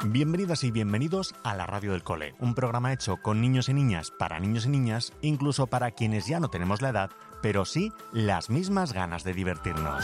Bienvenidas y bienvenidos a la Radio del Cole, un programa hecho con niños y niñas, para niños y niñas, incluso para quienes ya no tenemos la edad, pero sí las mismas ganas de divertirnos.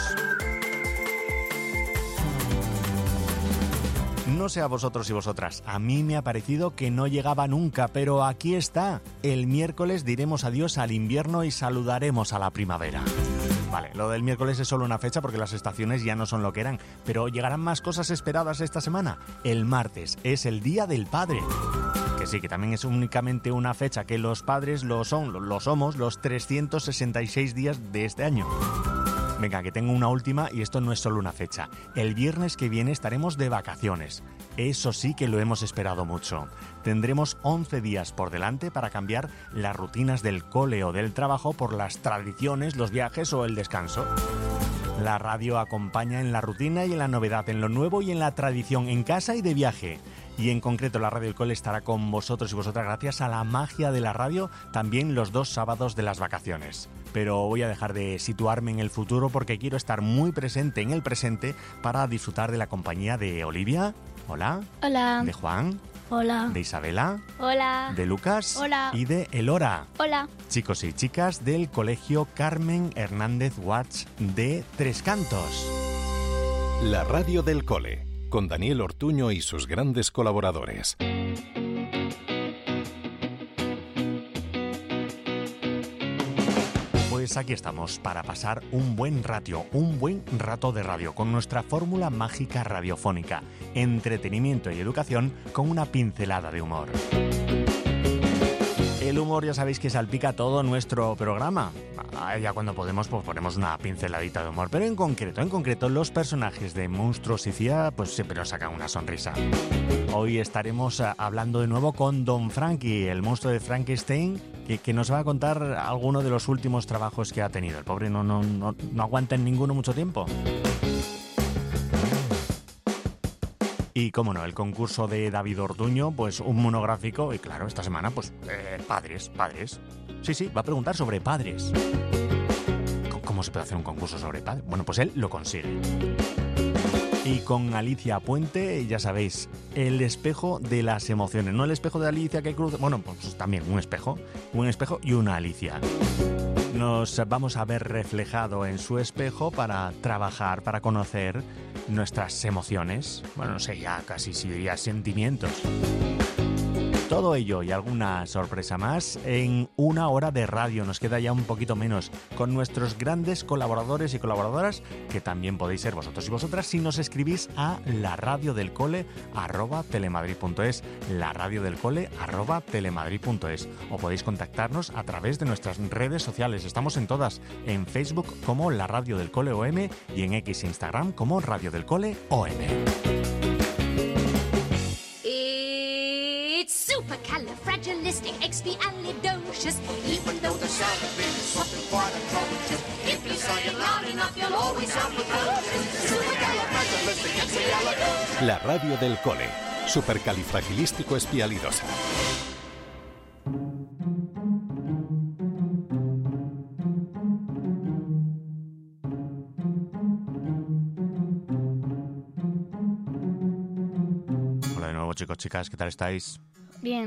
No sé a vosotros y vosotras, a mí me ha parecido que no llegaba nunca, pero aquí está. El miércoles diremos adiós al invierno y saludaremos a la primavera. Vale, lo del miércoles es solo una fecha porque las estaciones ya no son lo que eran, pero llegarán más cosas esperadas esta semana. El martes es el Día del Padre. Que sí, que también es únicamente una fecha que los padres lo somos los 366 días de este año. Venga, que tengo una última y esto no es solo una fecha. El viernes que viene estaremos de vacaciones. Eso sí que lo hemos esperado mucho. Tendremos 11 días por delante para cambiar las rutinas del cole o del trabajo por las tradiciones, los viajes o el descanso. La radio acompaña en la rutina y en la novedad, en lo nuevo y en la tradición, en casa y de viaje. Y en concreto la Radio del Cole estará con vosotros y vosotras gracias a la magia de la radio también los 2 sábados de las vacaciones. Pero voy a dejar de situarme en el futuro porque quiero estar muy presente en el presente para disfrutar de la compañía de Olivia. Hola. Hola. De Juan. Hola. De Isabela. Hola. De Lucas. Hola. Y de Elora. Hola. Chicos y chicas del Colegio Carmen Hernández Watts de Tres Cantos. La Radio del Cole, con Daniel Ortuño y sus grandes colaboradores. Pues aquí estamos para pasar un buen rato de radio con nuestra fórmula mágica radiofónica, entretenimiento y educación con una pincelada de humor. El humor ya sabéis que salpica todo nuestro programa. Ya cuando podemos pues ponemos una pinceladita de humor, pero en concreto los personajes de Monstruos y CIA pues siempre nos sacan una sonrisa. Hoy estaremos hablando de nuevo con Don Frankie, el monstruo de Frankenstein, que nos va a contar alguno de los últimos trabajos que ha tenido. El pobre no aguanta en ninguno mucho tiempo. Y cómo no, el concurso de David Ortuño, pues un monográfico, y claro, esta semana, pues, padres. Sí, va a preguntar sobre padres. ¿Cómo se puede hacer un concurso sobre padres? Bueno, pues él lo consigue. Y con Alicia Puente, ya sabéis, el espejo de las emociones. No el espejo de Alicia que cruza... Bueno, pues también un espejo y una Alicia. Nos vamos a ver reflejado en su espejo para trabajar, para conocer nuestras emociones. Bueno, no sé, ya casi si diría sentimientos. Todo ello y alguna sorpresa más en una hora de radio. Nos queda ya un poquito menos con nuestros grandes colaboradores y colaboradoras, que también podéis ser vosotros y vosotras si nos escribís a laradiodelcole@telemadrid.es, laradiodelcole@telemadrid.es, o podéis contactarnos a través de nuestras redes sociales. Estamos en todas, en Facebook como La Radio del Cole OM y en X e Instagram como Radio del Cole OM. Supercalifragilisticexpialidocious. Even though the sound of it is something quite atrocious. If you say it loud enough, you'll always sound precocious. Supercalifragilisticexpialidocious. La Radio del Cole, supercalifragilístico-espialidosa. Hola de nuevo, chicos, chicas, ¿qué tal estáis? Bien.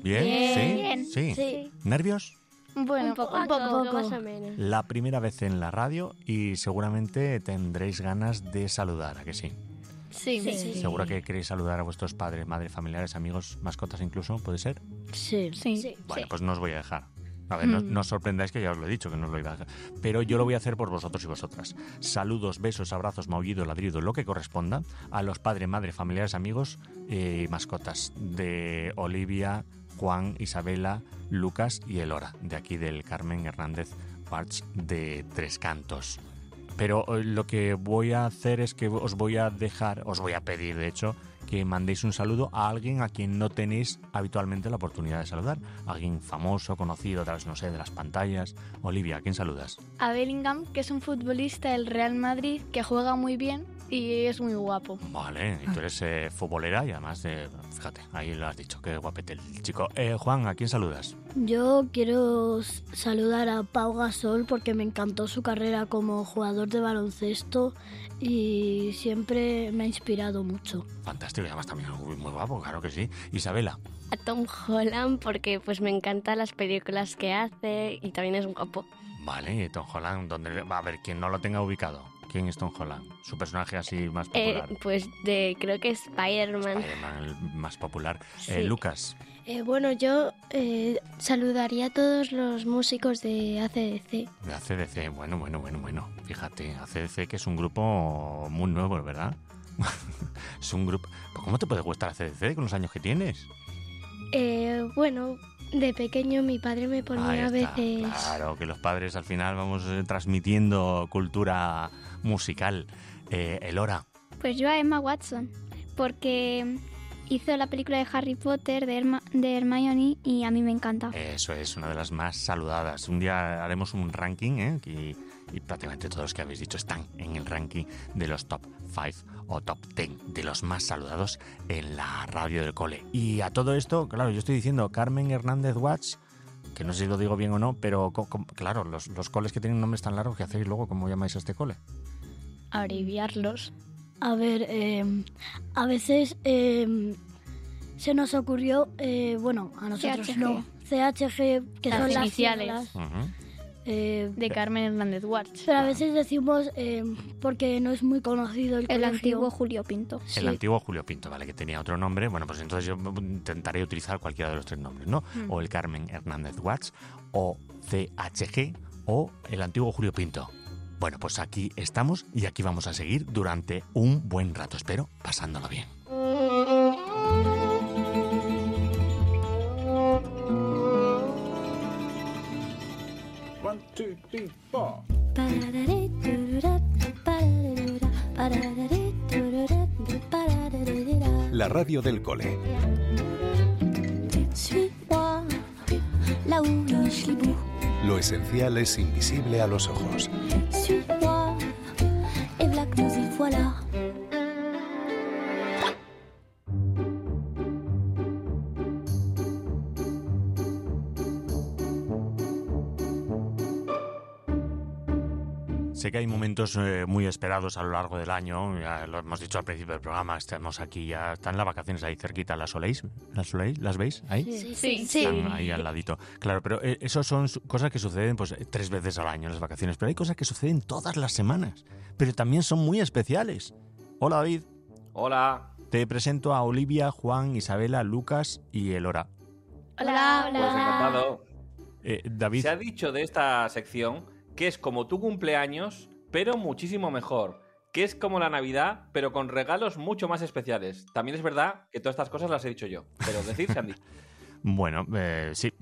¿Sí? ¿Nervios? Bueno, un poco. Más o menos. La primera vez en la radio y seguramente tendréis ganas de saludar, ¿a que sí? Sí. ¿Seguro que queréis saludar a vuestros padres, madres, familiares, amigos, mascotas incluso? ¿Puede ser? Sí. Bueno, pues no os voy a dejar. A ver, no os sorprendáis que ya os lo he dicho, que no os lo iba a dejar. Pero yo lo voy a hacer por vosotros y vosotras. Saludos, besos, abrazos, maullido, ladrido, lo que corresponda a los padres, madres, familiares, amigos y mascotas de Olivia, Juan, Isabela, Lucas y Elora, de aquí del Carmen Hernández Watts de Tres Cantos. Pero lo que voy a hacer es que os voy a pedir, de hecho, que mandéis un saludo a alguien a quien no tenéis habitualmente la oportunidad de saludar. Alguien famoso, conocido, no sé, de las pantallas. Olivia, ¿a quién saludas? A Bellingham, que es un futbolista del Real Madrid que juega muy bien y es muy guapo. Vale, y tú eres futbolera y además, fíjate, ahí lo has dicho, qué guapete el chico. Juan, ¿a quién saludas? Yo quiero saludar a Pau Gasol porque me encantó su carrera como jugador de baloncesto y siempre me ha inspirado mucho. Fantástico, y además también muy guapo, claro que sí. Isabela. A Tom Holland porque pues me encantan las películas que hace y también es guapo. Vale, y Tom Holland, ¿dónde? A ver, quien no lo tenga ubicado. ¿Quién es Tom Holland? Su personaje así más popular. Pues creo que Spider-Man. Spider-Man, el más popular. Sí. Lucas. Bueno, yo saludaría a todos los músicos de AC/DC. De AC/DC, bueno. Fíjate, AC/DC que es un grupo muy nuevo, ¿verdad? Es un grupo... ¿Cómo te puede gustar AC/DC con los años que tienes? Bueno, de pequeño mi padre me ponía Ahí a está. veces... Claro, que los padres al final vamos transmitiendo cultura musical. Elora. Pues yo a Emma Watson, porque hizo la película de Harry Potter de Hermione y a mí me encanta. Eso es, una de las más saludadas. Un día haremos un ranking, y prácticamente todos los que habéis dicho están en el ranking de los top 5 o top 10 de los más saludados en la radio del cole. Y a todo esto, claro, yo estoy diciendo Carmen Hernández Watts, que no sé si lo digo bien o no, pero claro, los coles que tienen nombres tan largos, ¿qué hacéis luego? ¿Cómo llamáis a este cole? Abreviarlos. A ver, a veces se nos ocurrió, a nosotros CHG. no, CHG, que Las son las iniciales. siglas, Uh-huh. De Carmen Hernández Watts. pero a veces decimos porque no es muy conocido el El colegio. antiguo Julio Pinto. Sí. El antiguo Julio Pinto, ¿vale? Que tenía otro nombre. Bueno, pues entonces yo intentaré utilizar cualquiera de los tres nombres, ¿no? O el Carmen Hernández Watts, o CHG, o el antiguo Julio Pinto. Bueno, pues aquí estamos y aquí vamos a seguir durante un buen rato, espero, pasándolo bien. One, two, three, four. La radio del cole. Suis-moi là où le schlibou. Lo esencial es invisible a los ojos. Suis-moi et v'là que nous y voilà. Sé que hay momentos muy esperados a lo largo del año, ya lo hemos dicho al principio del programa, estamos aquí, ya están las vacaciones ahí cerquita, ¿las oléis? ¿Las veis ahí? Sí. Están ahí al ladito. Claro, pero eso son cosas que suceden pues 3 veces al año en las vacaciones, pero hay cosas que suceden todas las semanas, pero también son muy especiales. Hola David. Hola. Te presento a Olivia, Juan, Isabela, Lucas y Elora. Hola. Pues encantado. David. Se ha dicho de esta sección que es como tu cumpleaños, pero muchísimo mejor. Que es como la Navidad, pero con regalos mucho más especiales. También es verdad que todas estas cosas las he dicho yo, pero decir se han dicho. Bueno, sí,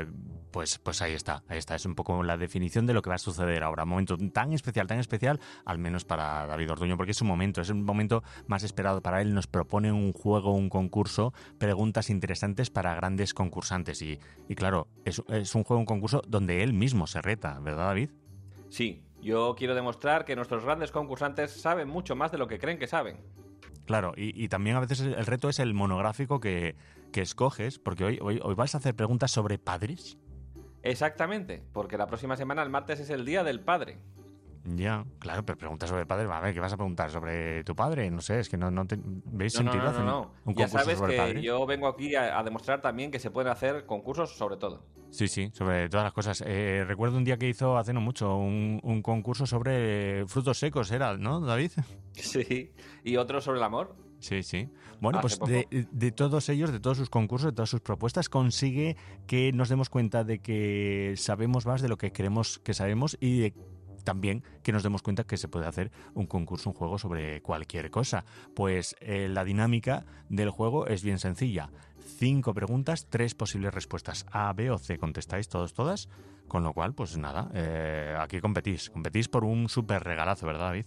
pues ahí está. Es un poco la definición de lo que va a suceder ahora. Un momento tan especial, al menos para David Ortuño, porque es un momento más esperado para él. Nos propone un juego, un concurso, preguntas interesantes para grandes concursantes. Y claro, es un juego, un concurso donde él mismo se reta, ¿verdad, David? Sí, yo quiero demostrar que nuestros grandes concursantes saben mucho más de lo que creen que saben. Claro, y también a veces el reto es el monográfico que escoges, porque hoy vais a hacer preguntas sobre padres. Exactamente, porque la próxima semana, el martes, es el Día del Padre. Ya, claro, pero preguntas sobre padres. A ver, ¿qué vas a preguntar? ¿Sobre tu padre? No sé, es que no ¿veis sentido hacer No. un Ya concurso sabes sobre que padres? yo vengo aquí a demostrar también que se pueden hacer concursos sobre todo. Sí, sobre todas las cosas. Recuerdo un día que hizo hace no mucho un concurso sobre frutos secos, ¿era, no, David? Sí, y otro sobre el amor. Sí. Bueno, Hace pues de todos ellos, de todos sus concursos, de todas sus propuestas, consigue que nos demos cuenta de que sabemos más de lo que creemos que sabemos y también que nos demos cuenta que se puede hacer un concurso, un juego sobre cualquier cosa. Pues la dinámica del juego es bien sencilla. 5 preguntas, 3 posibles respuestas. A, B o C. Contestáis todas. Con lo cual, pues nada, aquí competís. Competís por un súper regalazo, ¿verdad, David?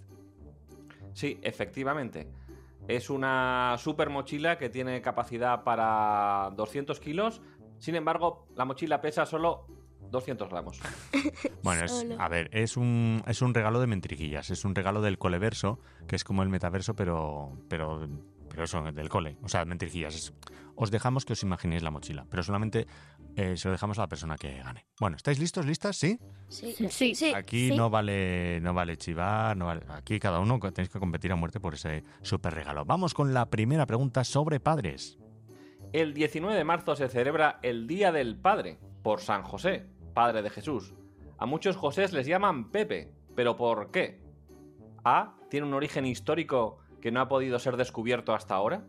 Sí, efectivamente. Es una super mochila que tiene capacidad para 200 kilos. Sin embargo, la mochila pesa solo 200 gramos. Bueno, es un regalo de mentriquillas. Es un regalo del Coleverso, que es como el metaverso, pero pero eso, del cole. O sea, mentirijillas. Os dejamos que os imaginéis la mochila, pero solamente se lo dejamos a la persona que gane. Bueno, ¿estáis listos, listas? ¿Sí? Sí. Aquí no vale chivar, no vale. Aquí cada uno tenéis que competir a muerte por ese súper regalo. Vamos con la primera pregunta sobre padres. El 19 de marzo se celebra el Día del Padre, por San José, padre de Jesús. A muchos Josés les llaman Pepe, ¿pero por qué? A. ¿Tiene un origen histórico que no ha podido ser descubierto hasta ahora?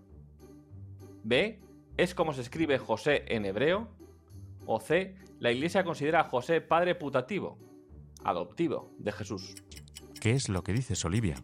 B. ¿Es como se escribe José en hebreo? O C. La Iglesia considera a José padre putativo, adoptivo, de Jesús. ¿Qué es lo que dices, Olivia?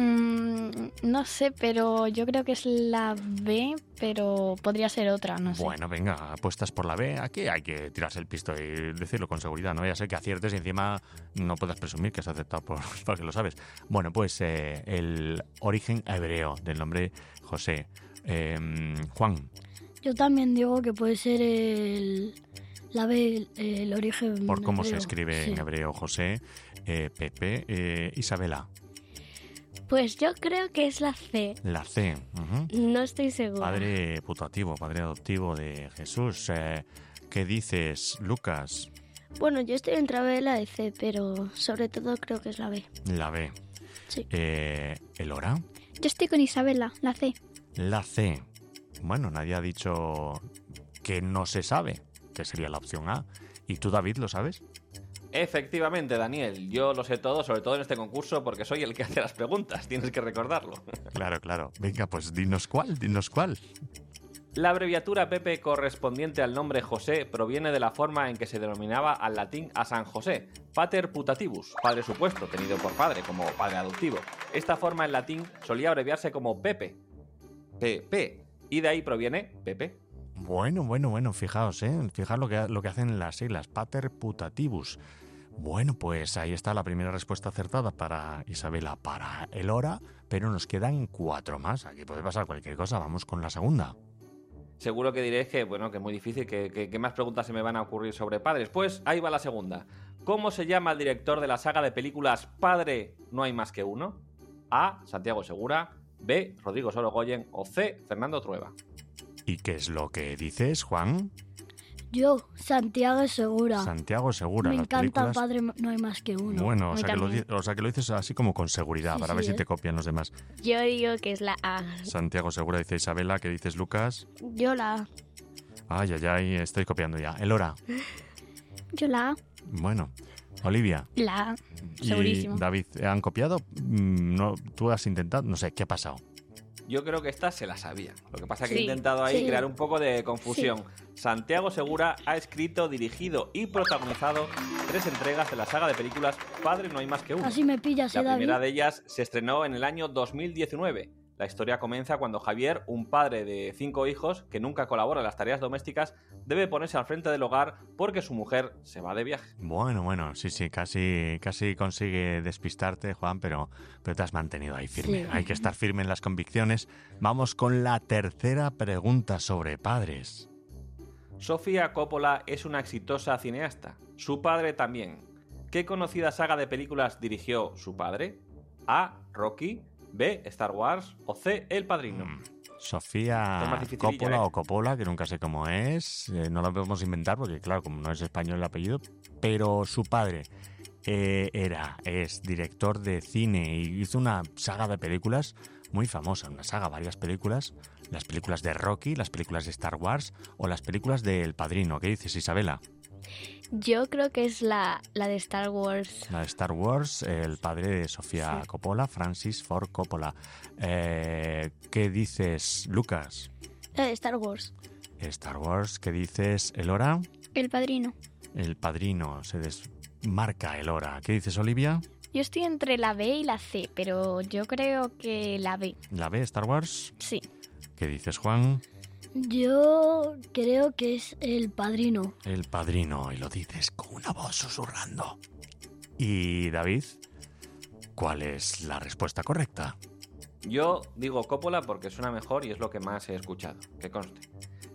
No sé, pero yo creo que es la B, pero podría ser otra, no sé. Bueno, venga, apuestas por la B. Aquí hay que tirarse el pisto y decirlo con seguridad. No vaya a ser que aciertes y encima no puedas presumir que has aceptado porque lo sabes. Bueno, pues el origen hebreo del nombre José. Juan. Yo también digo que puede ser la B, el origen Por cómo hebreo. se escribe en hebreo José, Pepe, Isabela. Pues yo creo que es la C. La C. No estoy segura. Padre putativo, padre adoptivo de Jesús. ¿Qué dices, Lucas? Bueno, yo estoy entre la B y la de C, pero sobre todo creo que es la B. La B. Sí. ¿Elora? Yo estoy con Isabela, la C. La C. Bueno, nadie ha dicho que no se sabe, que sería la opción A. ¿Y tú, David, lo sabes? Efectivamente, Daniel, yo lo sé todo, sobre todo en este concurso, porque soy el que hace las preguntas, tienes que recordarlo. Claro. Venga, pues dinos cuál. La abreviatura Pepe correspondiente al nombre José proviene de la forma en que se denominaba al latín a San José, pater putativus, padre supuesto, tenido por padre, como padre adoptivo. Esta forma en latín solía abreviarse como Pepe, PP, y de ahí proviene Pepe. Bueno, fijaos, fijaos lo que hacen las siglas, pater putativus. Bueno, pues ahí está la primera respuesta acertada para Isabela, para Elora, pero nos quedan 4 más. Aquí puede pasar cualquier cosa, vamos con la segunda. Seguro que diréis que, bueno, que es muy difícil, que más preguntas se me van a ocurrir sobre padres. Pues ahí va la segunda. ¿Cómo se llama el director de la saga de películas Padre no hay más que uno? A. Santiago Segura, B. Rodrigo Sorogoyen o C. Fernando Trueba. ¿Y qué es lo que dices, Juan? Yo, Santiago Segura. Santiago Segura. Me las encanta películas... Padre no hay más que uno. Bueno, o sea que lo dices así como con seguridad, Sí, para sí, ver si te copian los demás. Yo digo que es la A. Santiago Segura, dice Isabela. ¿Qué dices, Lucas? Yo la A. Ay, estoy copiando ya. Elora. Yo la A. Bueno, Olivia. La A, Y segurísimo. David, ¿han copiado? No, ¿tú has intentado? No sé, ¿qué ha pasado? Yo creo que esta se la sabía. Lo que pasa es que Sí, he intentado ahí sí. crear un poco de confusión. Santiago Segura ha escrito, dirigido y protagonizado 3 entregas de la saga de películas Padre no hay más que uno. Así me pillas, La David. primera de ellas se estrenó en el año 2019. La historia comienza cuando Javier, un padre de 5 hijos que nunca colabora en las tareas domésticas, debe ponerse al frente del hogar porque su mujer se va de viaje. Bueno, sí, casi consigue despistarte, Juan, pero te has mantenido ahí firme. Sí. Hay que estar firme en las convicciones. Vamos con la tercera pregunta sobre padres. Sofía Coppola es una exitosa cineasta. Su padre también. ¿Qué conocida saga de películas dirigió su padre? A. Rocky, B. Star Wars o C. El Padrino. Es Sofía más dificililla, Coppola ¿eh? o Coppola, que nunca sé cómo es. No lo podemos inventar porque, claro, como no es español el apellido. Pero su padre es director de cine y hizo una saga de películas muy famosa. Una saga, varias películas. Las películas de Rocky, las películas de Star Wars o las películas de El Padrino. ¿Qué dices, Isabela? Yo creo que es la de Star Wars. La de Star Wars, el padre de Sofía Coppola, Francis Ford Coppola. ¿Qué dices, Lucas? La de Star Wars. Star Wars. ¿Qué dices, Elora? El Padrino. El Padrino. Se desmarca Elora. ¿Qué dices, Olivia? Yo estoy entre la B y la C, pero yo creo que la B. ¿La B, Star Wars? Sí. ¿Qué dices, Juan? Yo creo que es El Padrino. El Padrino. Y lo dices con una voz susurrando. ¿Y David? ¿Cuál es la respuesta correcta? Yo digo Coppola porque suena mejor y es lo que más he escuchado, que conste.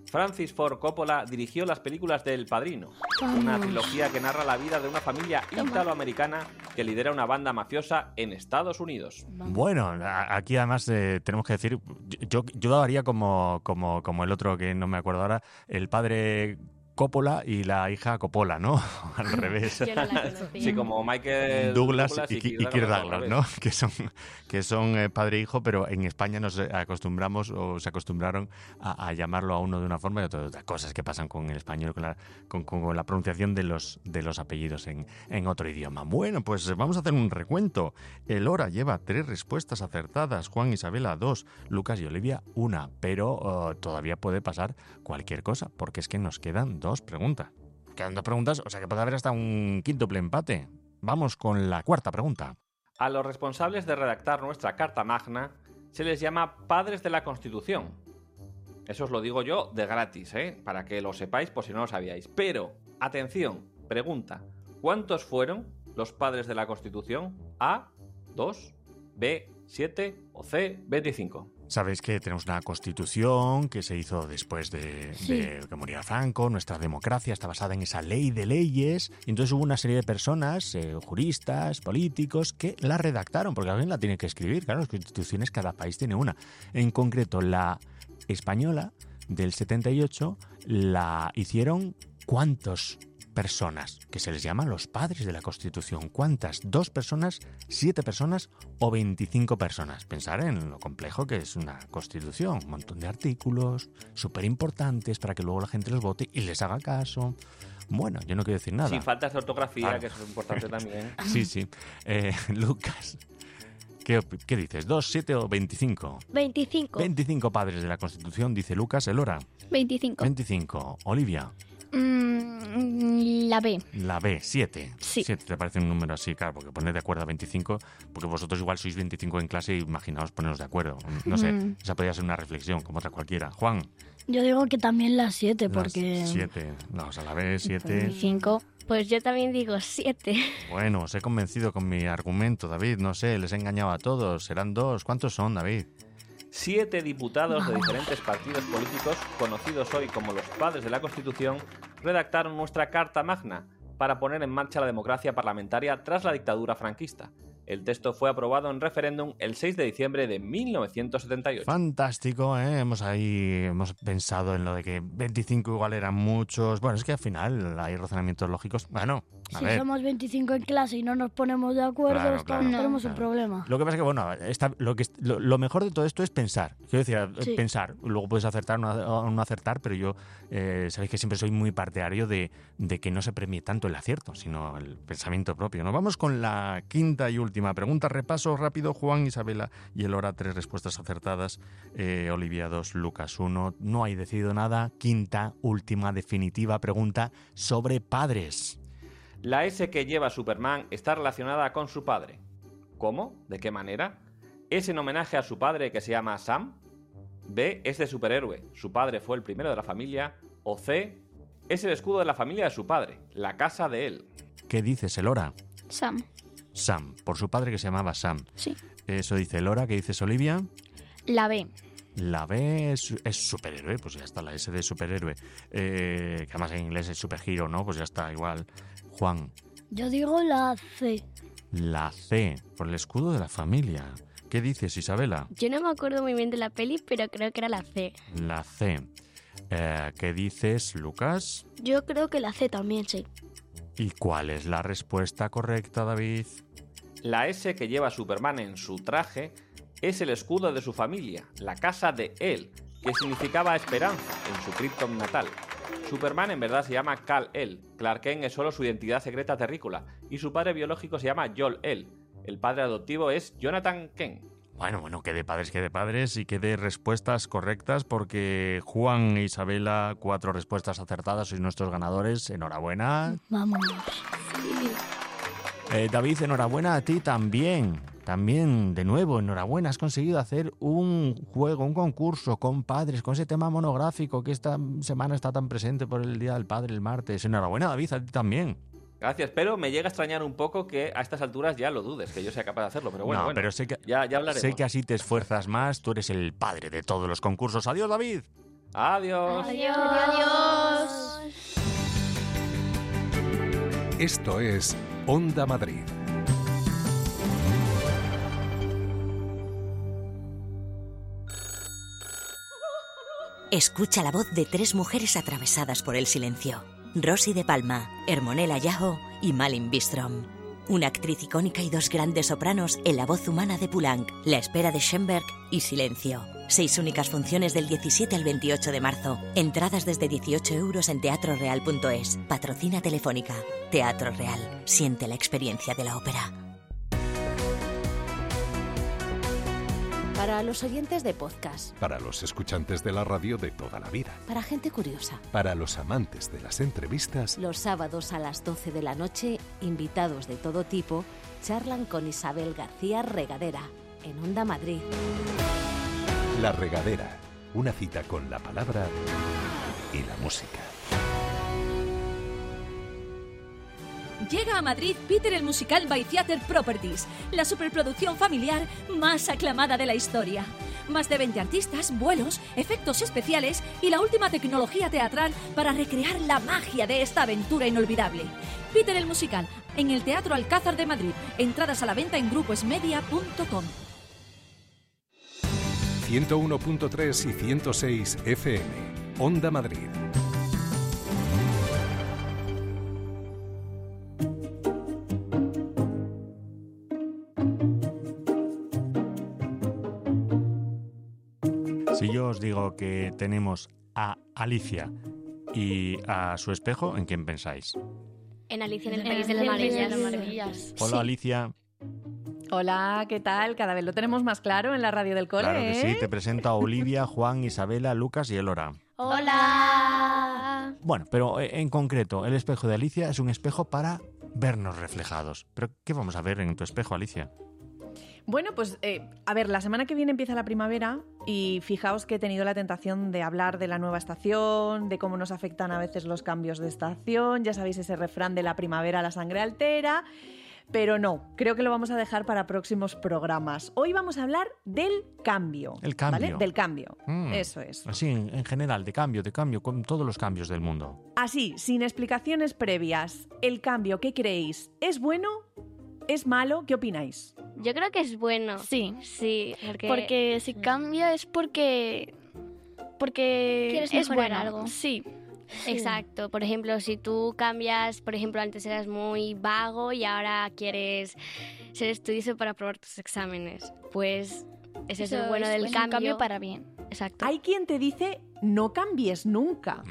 Francis Ford Coppola dirigió las películas de El Padrino, una trilogía que narra la vida de una familia italoamericana que lidera una banda mafiosa en Estados Unidos. Bueno, aquí además tenemos que decir, yo daría como el otro que no me acuerdo ahora, el padre Coppola y la hija Coppola, ¿no? Al revés. Yo no la conocía. Sí, como Michael Douglas y Kirk Douglas, ¿no? Que son padre e hijo, pero en España nos acostumbramos o se acostumbraron a llamarlo a uno de una forma y a otras cosas que pasan con el español, con la pronunciación de los apellidos en otro idioma. Bueno, pues vamos a hacer un recuento. Elora lleva 3 respuestas acertadas, Juan y Isabela 2, Lucas y Olivia 1, pero todavía puede pasar cualquier cosa, porque es que nos quedan 2 preguntas. Quedan 2 preguntas, o sea que puede haber hasta un quíntuple empate. Vamos con la 4ª pregunta. A los responsables de redactar nuestra Carta Magna se les llama padres de la Constitución. Eso os lo digo yo de gratis, para que lo sepáis por si no lo sabíais. Pero, atención, pregunta, ¿cuántos fueron los padres de la Constitución? ¿A, 2, B, 7 o C, 25? Sabéis que tenemos una constitución que se hizo después de que muriera Franco. Nuestra democracia está basada en esa ley de leyes. Y entonces hubo una serie de personas, juristas, políticos, que la redactaron, porque alguien la tiene que escribir. Claro, las constituciones, cada país tiene una. En concreto, la española del 78 la hicieron ¿cuántos personas? Que se les llama los padres de la Constitución. ¿Cuántas? ¿2 personas, 7 personas o 25 personas? Pensar en lo complejo que es una Constitución. Un montón de artículos súper importantes para que luego la gente los vote y les haga caso. Bueno, yo no quiero decir nada. Sin faltas de ortografía, que eso es importante también. Sí. Lucas, ¿qué dices? ¿2, 7 o 25? 25. 25 padres de la Constitución, dice Lucas. Elora. 25. 25. Olivia. La B. La B, 7. Sí. 7, ¿te parece un número así? Claro, porque poned de acuerdo a 25, porque vosotros igual sois 25 en clase y imaginaos poneros de acuerdo. No sé, esa podría ser una reflexión, como otra cualquiera. Juan. Yo digo que también la 7, porque... 7. No, o sea, la B, 7. 25. Pues yo también digo 7. Bueno, os he convencido con mi argumento, David. No sé, les he engañado a todos. Serán 2. ¿Cuántos son, David? 7 diputados de diferentes partidos políticos, conocidos hoy como los padres de la Constitución, redactaron nuestra Carta Magna para poner en marcha la democracia parlamentaria tras la dictadura franquista. El texto fue aprobado en referéndum el 6 de diciembre de 1978. Fantástico, ¿eh? Hemos pensado en lo de que 25 igual eran muchos. Bueno, es que al final hay razonamientos lógicos. Bueno, a ver. Si somos 25 en clase y no nos ponemos de acuerdo, tenemos un problema. Lo que pasa es que, bueno, lo mejor de todo esto es pensar. Quiero decir, pensar. Luego puedes acertar o no acertar, pero yo sabéis que siempre soy muy partidario de que no se premie tanto el acierto, sino el pensamiento propio. Nos vamos con la 5ª y última pregunta. Repaso rápido. Juan, Isabela y Elora, 3 respuestas acertadas. Olivia 2, Lucas 1. No hay decidido nada. 5ª, última, definitiva pregunta sobre padres. La S que lleva Superman está relacionada con su padre. ¿Cómo? ¿De qué manera? ¿Es en homenaje a su padre que se llama Sam? B, es de superhéroe. Su padre fue el primero de la familia. O C, es el escudo de la familia de su padre, la casa de él. ¿Qué dices, Elora? Sam, por su padre que se llamaba Sam. Sí. Eso dice Elora. ¿Qué dices, Olivia? La B. La B es superhéroe, pues ya está, la S de superhéroe. Que además en inglés es superhero, ¿no? Pues ya está, igual. Juan. Yo digo la C. La C, por el escudo de la familia. ¿Qué dices, Isabela? Yo no me acuerdo muy bien de la peli, pero creo que era la C. La C. ¿Qué dices, Lucas? Yo creo que la C también, sí. ¿Y cuál es la respuesta correcta, David? La S que lleva Superman en su traje es el escudo de su familia, la casa de él, que significaba esperanza en su Krypton natal. Superman en verdad se llama Kal-El, Clark Kent es solo su identidad secreta terrícola, y su padre biológico se llama Jor-El. El padre adoptivo es Jonathan Kent. Bueno, que de padres y que de respuestas correctas, porque Juan e Isabela, 4 respuestas acertadas, sois nuestros ganadores. Enhorabuena. Vámonos. David, enhorabuena a ti también. También, de nuevo, enhorabuena. Has conseguido hacer un juego, un concurso con padres, con ese tema monográfico que esta semana está tan presente por el Día del Padre, el martes. Enhorabuena, David, a ti también. Gracias, pero me llega a extrañar un poco que a estas alturas ya lo dudes, que yo sea capaz de hacerlo, pero bueno, pero sé que, ya hablaremos. Sé que así te esfuerzas más, tú eres el padre de todos los concursos. Adiós, David. Adiós. Adiós. Esto es Onda Madrid. Escucha la voz de 3 mujeres atravesadas por el silencio. Rosy de Palma, Hermonella Yaho y Malin Bistrom. Una actriz icónica y 2 grandes sopranos en la voz humana de Poulenc, La espera de Schoenberg y Silencio. 6 únicas funciones del 17 al 28 de marzo. Entradas desde 18 € en teatroreal.es. Patrocina Telefónica. Teatro Real. Siente la experiencia de la ópera. Para los oyentes de podcast. Para los escuchantes de la radio de toda la vida. Para gente curiosa. Para los amantes de las entrevistas. Los sábados a las 12 de la noche, invitados de todo tipo charlan con Isabel García Regadera en Onda Madrid. La Regadera. Una cita con la palabra y la música. Llega a Madrid Peter el Musical by Theatre Properties, la superproducción familiar más aclamada de la historia. Más de 20 artistas, vuelos, efectos especiales y la última tecnología teatral para recrear la magia de esta aventura inolvidable. Peter el Musical, en el Teatro Alcázar de Madrid. Entradas a la venta en gruposmedia.com. 101.3 y 106 FM. Onda Madrid. Si yo os digo que tenemos a Alicia y a su espejo, ¿en quién pensáis? En Alicia en el País de las Maravillas. Hola, Sí. Alicia. Hola, ¿qué tal? Cada vez lo tenemos más claro en la radio del cole, Claro que ¿eh? sí, te presento a Olivia, Juan, Isabela, Lucas y Elora. Hola. Bueno, pero en concreto, el espejo de Alicia es un espejo para vernos reflejados. ¿Pero qué vamos a ver en tu espejo, Alicia? Bueno, pues a ver, la semana que viene empieza la primavera y fijaos que he tenido la tentación de hablar de la nueva estación, de cómo nos afectan a veces los cambios de estación, ya sabéis ese refrán de la primavera la sangre altera, pero no, creo que lo vamos a dejar para próximos programas. Hoy vamos a hablar del cambio. El cambio. ¿Vale? Del cambio, eso es. Así, en general, de cambio, con todos los cambios del mundo. Así, sin explicaciones previas, ¿el cambio qué creéis? ¿Es bueno? ¿Es malo? ¿Qué opináis? Yo creo que es bueno. Sí. Sí, Porque si cambia es porque ¿Quieres es mejorar bueno. algo? Sí. Exacto. Por ejemplo, si tú cambias, por ejemplo, antes eras muy vago y ahora quieres ser estudioso para aprobar tus exámenes, pues ese es el bueno del es cambio. un cambio para bien. Exacto. Hay quien te dice no cambies nunca.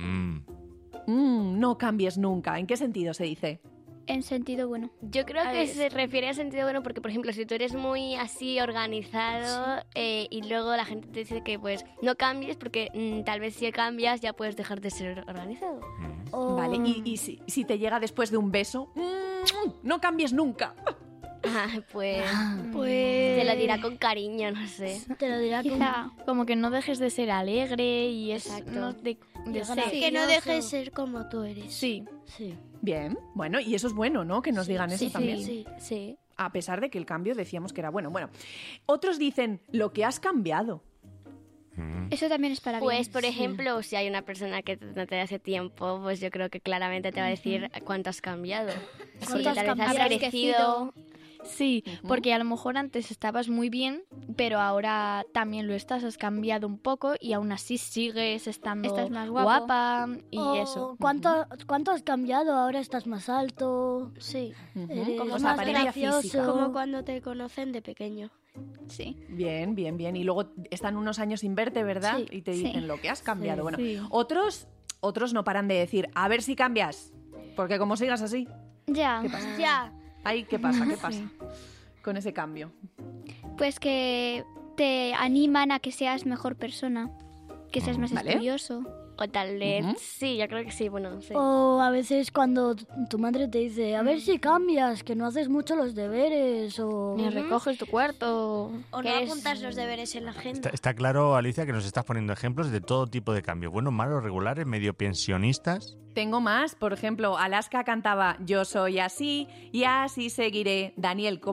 No cambies nunca. ¿En qué sentido se dice? En sentido bueno. Yo creo que se refiere a sentido bueno porque, por ejemplo, si tú eres muy así organizado y luego la gente te dice que pues no cambies porque tal vez si cambias ya puedes dejar de ser organizado. Vale, y si te llega después de un beso, no cambies nunca. Pues te lo dirá con cariño, no sé. Te lo dirá como que no dejes de ser alegre y es no de ser. Que no dejes de ser como tú eres. Sí. Bien, bueno, y eso es bueno, ¿no? Que nos digan eso también. Sí. A pesar de que el cambio decíamos que era bueno. Bueno, otros dicen lo que has cambiado. Eso también es para bien. Pues, por ejemplo, si hay una persona que no te hace tiempo, pues yo creo que claramente te va a decir cuánto has cambiado. Sí, tal vez has crecido. Sí, porque a lo mejor antes estabas muy bien, pero ahora también lo estás, has cambiado un poco y aún así sigues estando Estás más guapo. guapa y eso. ¿Cuánto has cambiado? Ahora estás más alto. Sí. Eres Como más apariencia gracioso. física. Como cuando te conocen de pequeño. Sí. Bien. Y luego están unos años sin verte, ¿verdad? Sí, Y te dicen lo que has cambiado. Sí, Bueno, sí. otros no paran de decir, a ver si cambias. Porque como sigas así, Ya. ¿qué pasa? Ya. Ay, ¿qué pasa? ¿Qué pasa con ese cambio? Pues que te animan a que seas mejor persona, que seas más Vale. estudioso. O tal vez, sí, yo creo que sí, bueno, no sé. O a veces cuando tu madre te dice, a ver si cambias, que no haces mucho los deberes o... Ni recoges tu cuarto. O no apuntas los deberes en la agenda. Está claro, Alicia, que nos estás poniendo ejemplos de todo tipo de cambios. Buenos, malos, regulares, medio pensionistas. Tengo más, por ejemplo, Alaska cantaba Yo soy así y así seguiré. Daniel, ¿cómo?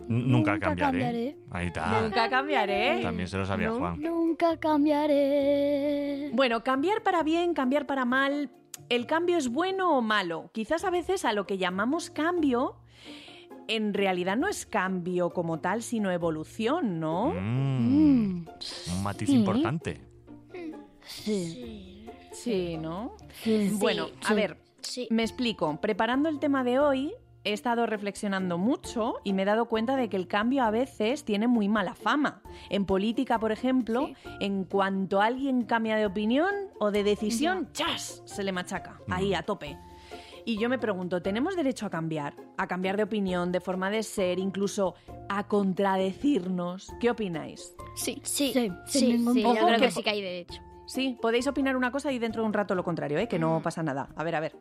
Nunca cambiaré. Ahí está. Nunca cambiaré. También se lo sabía Juan. Nunca cambiaré. Bueno, cambiar para bien, cambiar para mal. ¿El cambio es bueno o malo? Quizás a veces a lo que llamamos cambio, en realidad no es cambio como tal, sino evolución, ¿no? Un matiz importante. Sí, ¿no? Sí. Bueno, a ver, me explico. Preparando el tema de hoy, he estado reflexionando mucho y me he dado cuenta de que el cambio a veces tiene muy mala fama. En política, por ejemplo, en cuanto alguien cambia de opinión o de decisión, ¡chas!, se le machaca, ahí a tope. Y yo me pregunto, ¿tenemos derecho a cambiar? A cambiar de opinión, de forma de ser, incluso a contradecirnos. ¿Qué opináis? Sí, yo creo que sí que hay derecho. Sí, podéis opinar una cosa y dentro de un rato lo contrario, que no pasa nada. A ver.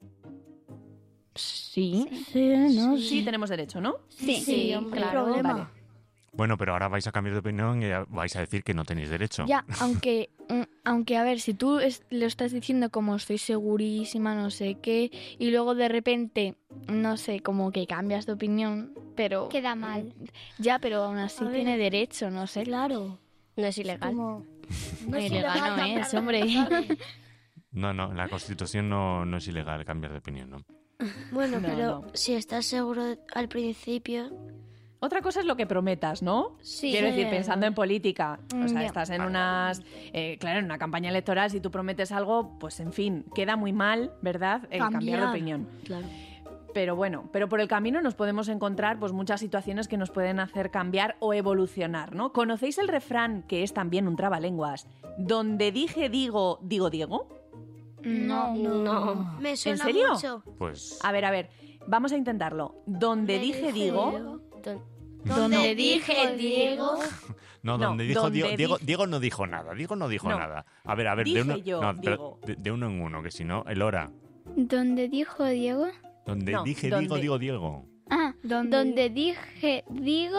Sí. Sí, tenemos derecho, ¿no? Sí, claro. Vale. Bueno, pero ahora vais a cambiar de opinión y vais a decir que no tenéis derecho. Ya, aunque a ver, si tú lo estás diciendo como estoy segurísima, no sé qué, y luego de repente, no sé, como que cambias de opinión, pero... Queda mal. Ya, pero aún así tiene derecho, no sé. Claro. No es ilegal. No ilegal no es, hombre. No, en la Constitución no es ilegal cambiar de opinión, ¿no? Bueno, pero si estás seguro al principio... Otra cosa es lo que prometas, ¿no? Sí. Quiero decir, pensando en política. O sea, Ya. estás en en una campaña electoral, si tú prometes algo, pues en fin, queda muy mal, ¿verdad? El cambiar de opinión. Claro. Pero bueno, por el camino nos podemos encontrar pues muchas situaciones que nos pueden hacer cambiar o evolucionar, ¿no? ¿Conocéis el refrán, que es también un trabalenguas? Donde dije digo, digo Diego. No. Me suena ¿En serio? mucho. Pues... A ver, vamos a intentarlo. Donde dije digo... Donde dije Diego... No, donde dijo Diego no dijo nada. Diego no dijo nada. A ver, Dije de uno, yo, no, digo. de uno en uno, que si no, el hora. ¿Dónde dijo Diego? Donde No, dije donde- Diego. Ah, donde dije Diego.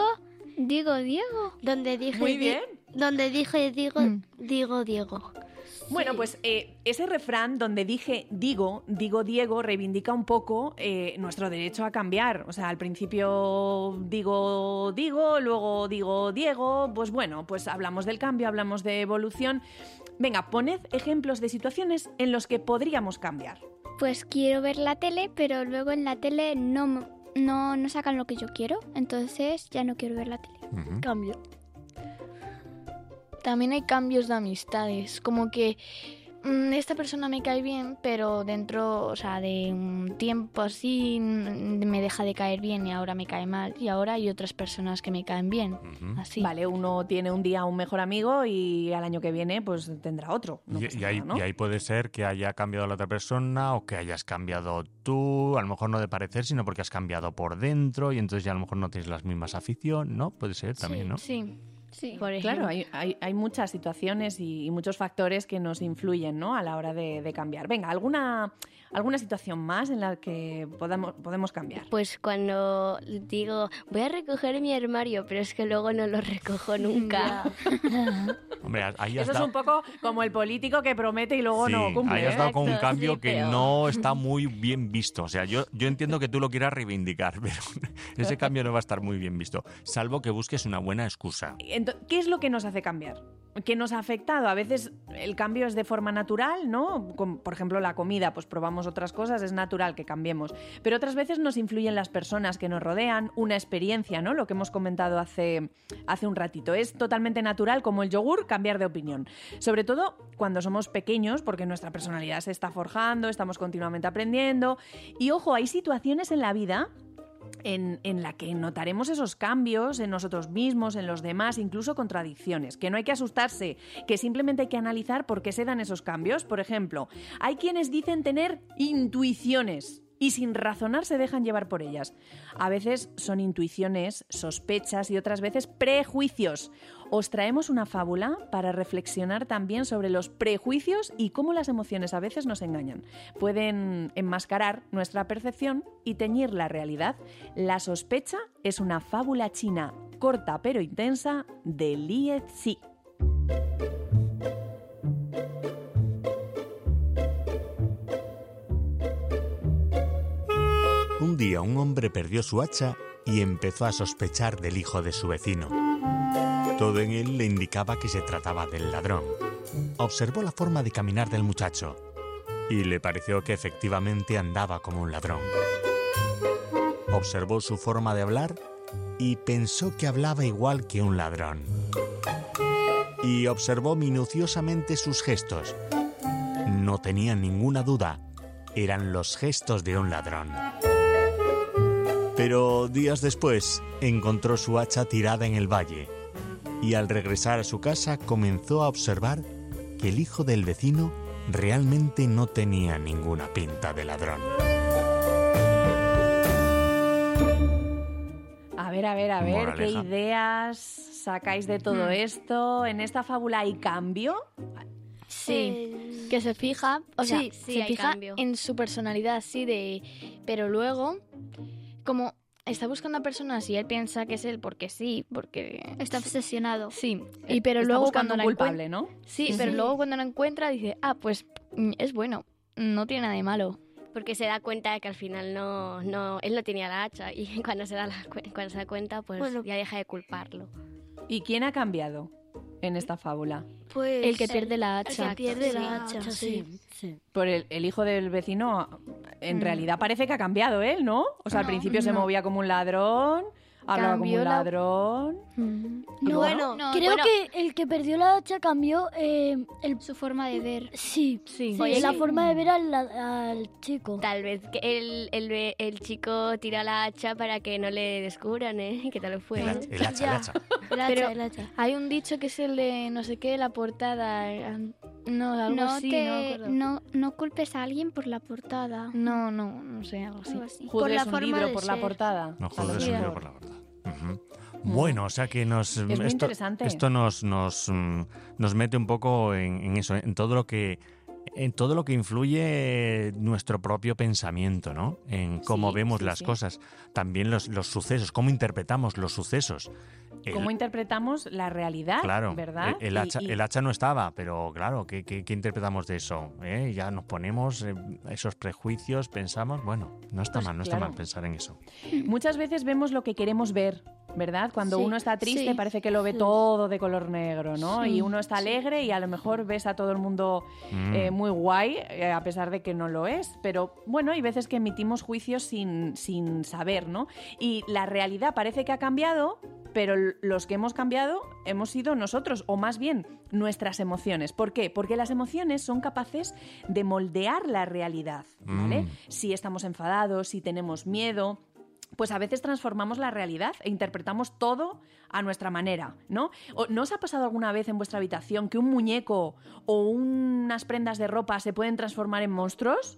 Donde dije Muy bien. Donde dije Diego. Bueno, pues ese refrán donde dije digo Diego, reivindica un poco nuestro derecho a cambiar. O sea, al principio digo, luego digo Diego. Pues bueno, pues hablamos del cambio, hablamos de evolución. Venga, poned ejemplos de situaciones en los que podríamos cambiar. Pues quiero ver la tele, pero luego en la tele no sacan lo que yo quiero. Entonces ya no quiero ver la tele. Cambio. También hay cambios de amistades, como que esta persona me cae bien, pero dentro, o sea, de un tiempo así me deja de caer bien y ahora me cae mal. Y ahora hay otras personas que me caen bien, así. Vale, uno tiene un día un mejor amigo y al año que viene pues tendrá otro. No pasa Y ahí, nada, ¿no? y ahí puede ser que haya cambiado la otra persona o que hayas cambiado tú, a lo mejor no de parecer, sino porque has cambiado por dentro y entonces ya a lo mejor no tienes las mismas aficiones, ¿no? Puede ser también, ¿no? Sí, por ejemplo. Claro, hay muchas situaciones y muchos factores que nos influyen, ¿no?, a la hora de cambiar. Venga, ¿alguna situación más en la que podemos cambiar? Pues cuando digo, voy a recoger mi armario, pero es que luego no lo recojo nunca. Hombre, ahí has Eso es dado... un poco como el político que promete y luego Sí, no cumple. ahí has dado con un Exacto, cambio sí, que pero- no está muy bien visto. O sea, yo entiendo que tú lo quieras reivindicar, pero ese cambio no va a estar muy bien visto, salvo que busques una buena excusa. ¿Qué es lo que nos hace cambiar? ¿Qué nos ha afectado? A veces el cambio es de forma natural, ¿no? Por ejemplo, la comida, pues probamos otras cosas, es natural que cambiemos. Pero otras veces nos influyen las personas que nos rodean, una experiencia, ¿no? Lo que hemos comentado hace un ratito. Es totalmente natural, como el yogur, cambiar de opinión. Sobre todo cuando somos pequeños, porque nuestra personalidad se está forjando, estamos continuamente aprendiendo. Y ojo, hay situaciones en la vida en la que notaremos esos cambios en nosotros mismos, en los demás, incluso contradicciones, que no hay que asustarse, que simplemente hay que analizar por qué se dan esos cambios. Por ejemplo, hay quienes dicen tener intuiciones y sin razonar se dejan llevar por ellas. A veces son intuiciones, sospechas y otras veces prejuicios. Os traemos una fábula para reflexionar también sobre los prejuicios y cómo las emociones a veces nos engañan. Pueden enmascarar nuestra percepción y teñir la realidad. La sospecha es una fábula china corta pero intensa de Li Zi. Un día un hombre perdió su hacha y empezó a sospechar del hijo de su vecino. Todo en él le indicaba que se trataba del ladrón. Observó la forma de caminar del muchacho y le pareció que efectivamente andaba como un ladrón. Observó su forma de hablar y pensó que hablaba igual que un ladrón. Y observó minuciosamente sus gestos. No tenía ninguna duda, eran los gestos de un ladrón. Pero días después encontró su hacha tirada en el valle y al regresar a su casa comenzó a observar que el hijo del vecino realmente no tenía ninguna pinta de ladrón. A ver, Moraleja. ¿qué ideas sacáis de todo esto? ¿En esta fábula hay cambio? Sí, que se fija, o sea, sí, se hay fija cambio. en su personalidad, sí, pero luego, como está buscando a personas y él piensa que es él porque sí, porque Está obsesionado. sí, y pero Está luego buscando cuando un la culpable, encuentra, ¿no? sí, pero luego cuando la encuentra dice, pues es bueno, no tiene nada de malo. Porque se da cuenta de que al final él no tenía la hacha y cuando se da cuenta, pues Bueno. ya deja de culparlo. ¿Y quién ha cambiado en esta fábula? Pues El que pierde la el hacha. que pierde Sí, la hacha, sí. Por el hijo del vecino, en realidad parece que ha cambiado él, ¿no? O sea, al principio se movía como un ladrón, hablaba como Cambió un la- ladrón. No, Bueno, Creo bueno. que el que perdió la hacha cambió Su forma de ver. sí, Sí. la forma de ver al chico. Tal vez que el chico tira la hacha para que no le descubran, ¿eh? Que tal fue. El hacha. Pero el hacha. hay un dicho que es el de no sé qué, la portada, no, algo así, no me acuerdo. no culpes a alguien por la portada. No sé, algo así. Algo así. Por la Juzgues un forma libro de por la ser. portada. No A lo jodes un mejor. libro por la verdad. Ujú. Bueno, o sea que nos muy interesante. esto nos mete un poco en eso, en todo lo que influye nuestro propio pensamiento, ¿no? En cómo vemos las cosas, también los sucesos, cómo interpretamos los sucesos. ¿Cómo interpretamos la realidad? Claro, ¿Verdad? el hacha no estaba, pero claro, ¿qué interpretamos de eso? Ya nos ponemos esos prejuicios, pensamos, bueno, no está Pues mal, no está claro. mal pensar en eso. Muchas veces vemos lo que queremos ver, ¿verdad? Cuando Sí, uno está triste sí, parece que lo ve sí. todo de color negro, ¿no? Sí, Y uno está alegre y a lo mejor ves a todo el mundo muy guay, a pesar de que no lo es. Pero bueno, hay veces que emitimos juicios sin saber, ¿no? Y la realidad parece que ha cambiado, pero los que hemos cambiado hemos sido nosotros, o más bien nuestras emociones. ¿Por qué? Porque las emociones son capaces de moldear la realidad, ¿vale? Si estamos enfadados, si tenemos miedo, pues a veces transformamos la realidad e interpretamos todo a nuestra manera, ¿no? ¿No os ha pasado alguna vez en vuestra habitación que un muñeco o unas prendas de ropa se pueden transformar en monstruos?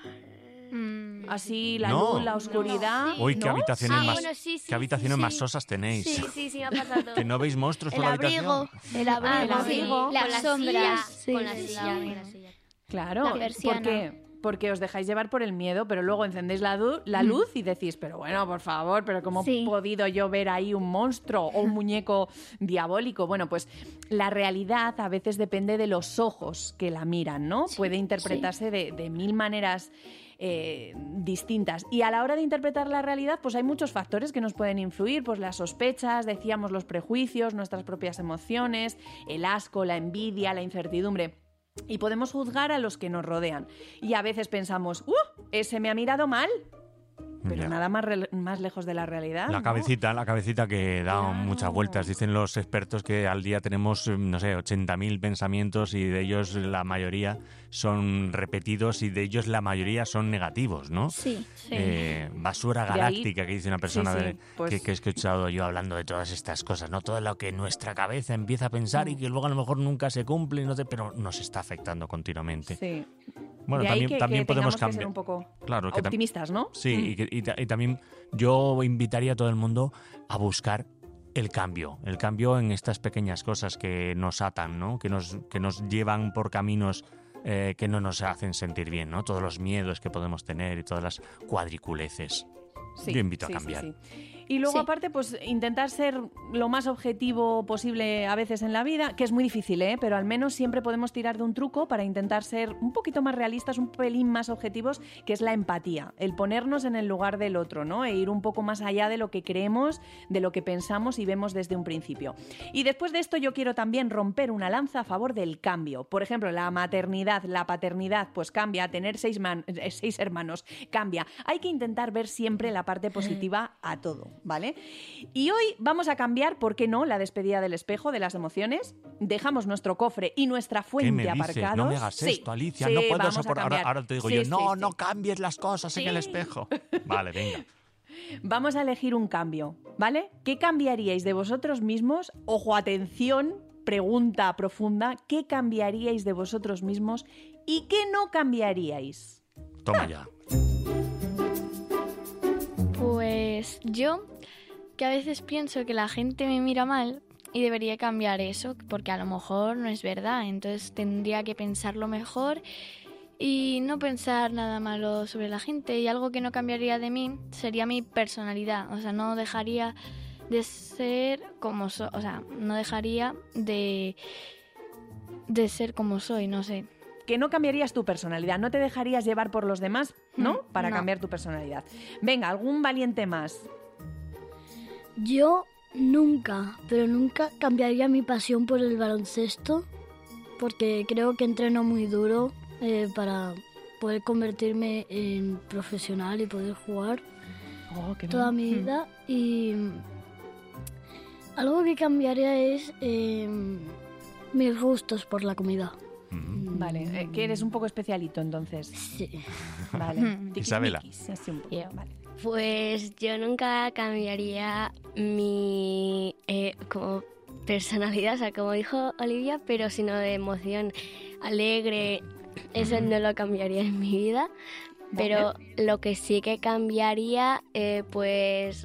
Así, la No. luz, la oscuridad. Uy, qué ¿no? habitaciones, más, bueno, sí, qué habitaciones sí. más sosas tenéis. Sí, me ha pasado. Que no veis monstruos por la habitación. el abrigo. El abrigo, Las con la sombras. silla, con la silla, con la silla. Claro, La persiana. ¿por qué? Porque os dejáis llevar por el miedo, pero luego encendéis la luz y decís, pero bueno, por favor, pero ¿cómo Sí. he podido yo ver ahí un monstruo o un muñeco diabólico? Bueno, pues la realidad a veces depende de los ojos que la miran, ¿no? Puede interpretarse de mil maneras distintas. Y a la hora de interpretar la realidad, pues hay muchos factores que nos pueden influir, pues las sospechas, decíamos, los prejuicios, nuestras propias emociones, el asco, la envidia, la incertidumbre. Y podemos juzgar a los que nos rodean. Y a veces pensamos, ese me ha mirado mal. Pero Ya. nada más lejos de la realidad. La ¿no? cabecita que da Claro. muchas vueltas. Dicen los expertos que al día tenemos, no sé, 80.000 pensamientos y de ellos la mayoría son repetidos y de ellos la mayoría son negativos, ¿no? Sí. Basura De ahí- galáctica, que dice una persona sí, pues- que he escuchado yo hablando de todas estas cosas, ¿no? Todo lo que nuestra cabeza empieza a pensar y que luego a lo mejor nunca se cumple, no sé, pero nos está afectando continuamente. Sí. Bueno, De ahí también que podemos tengamos que cambiar. ser un poco Claro, que optimistas, ¿no? Sí, y también yo invitaría a todo el mundo a buscar el cambio en estas pequeñas cosas que nos atan, ¿no? Que nos llevan por caminos que no nos hacen sentir bien, ¿no? Todos los miedos que podemos tener y todas las cuadriculeces. Sí, Yo invito sí, a cambiar. sí. Y luego Sí. aparte, pues intentar ser lo más objetivo posible a veces en la vida, que es muy difícil, pero al menos siempre podemos tirar de un truco para intentar ser un poquito más realistas, un pelín más objetivos, que es la empatía, el ponernos en el lugar del otro, ¿no? E ir un poco más allá de lo que creemos, de lo que pensamos y vemos desde un principio. Y después de esto yo quiero también romper una lanza a favor del cambio. Por ejemplo, la maternidad, la paternidad, pues cambia, tener 6 hermanos, cambia. Hay que intentar ver siempre la parte positiva a todo, ¿vale? Y hoy vamos a cambiar, ¿por qué no?, la despedida del espejo de las emociones. Dejamos nuestro cofre y nuestra ¿Qué fuente me dices? aparcados. No me hagas Sí, esto, Alicia, sí, no puedo vamos a soportar. cambiar. Ahora te digo Sí, yo, sí, no, sí. no cambies las cosas en el Sí. espejo. Vale, venga. Vamos a elegir un cambio, ¿vale? ¿Qué cambiaríais de vosotros mismos? Ojo, atención, pregunta profunda. ¿Qué cambiaríais de vosotros mismos y qué no cambiaríais? Toma ya. Pues yo, que a veces pienso que la gente me mira mal y debería cambiar eso, porque a lo mejor no es verdad. Entonces tendría que pensarlo mejor y no pensar nada malo sobre la gente. Y algo que no cambiaría de mí sería mi personalidad. O sea, no dejaría de ser como soy. O sea, no dejaría de ser como soy, no sé. Que no cambiarías tu personalidad, no te dejarías llevar por los demás, ¿no? Para no. cambiar tu personalidad. Venga, ¿algún valiente más? Yo nunca, pero nunca cambiaría mi pasión por el baloncesto, porque creo que entreno muy duro para poder convertirme en profesional y poder jugar toda mi vida. Y algo que cambiaría es mis gustos por la comida. Vale, que eres un poco especialito entonces. Sí. Vale. Isabela. Tiquismiquis, así un poco, vale. Pues yo nunca cambiaría mi como personalidad, o sea, como dijo Olivia, pero sino de emoción alegre. Eso no lo cambiaría en mi vida. Pero lo que sí que cambiaría, pues...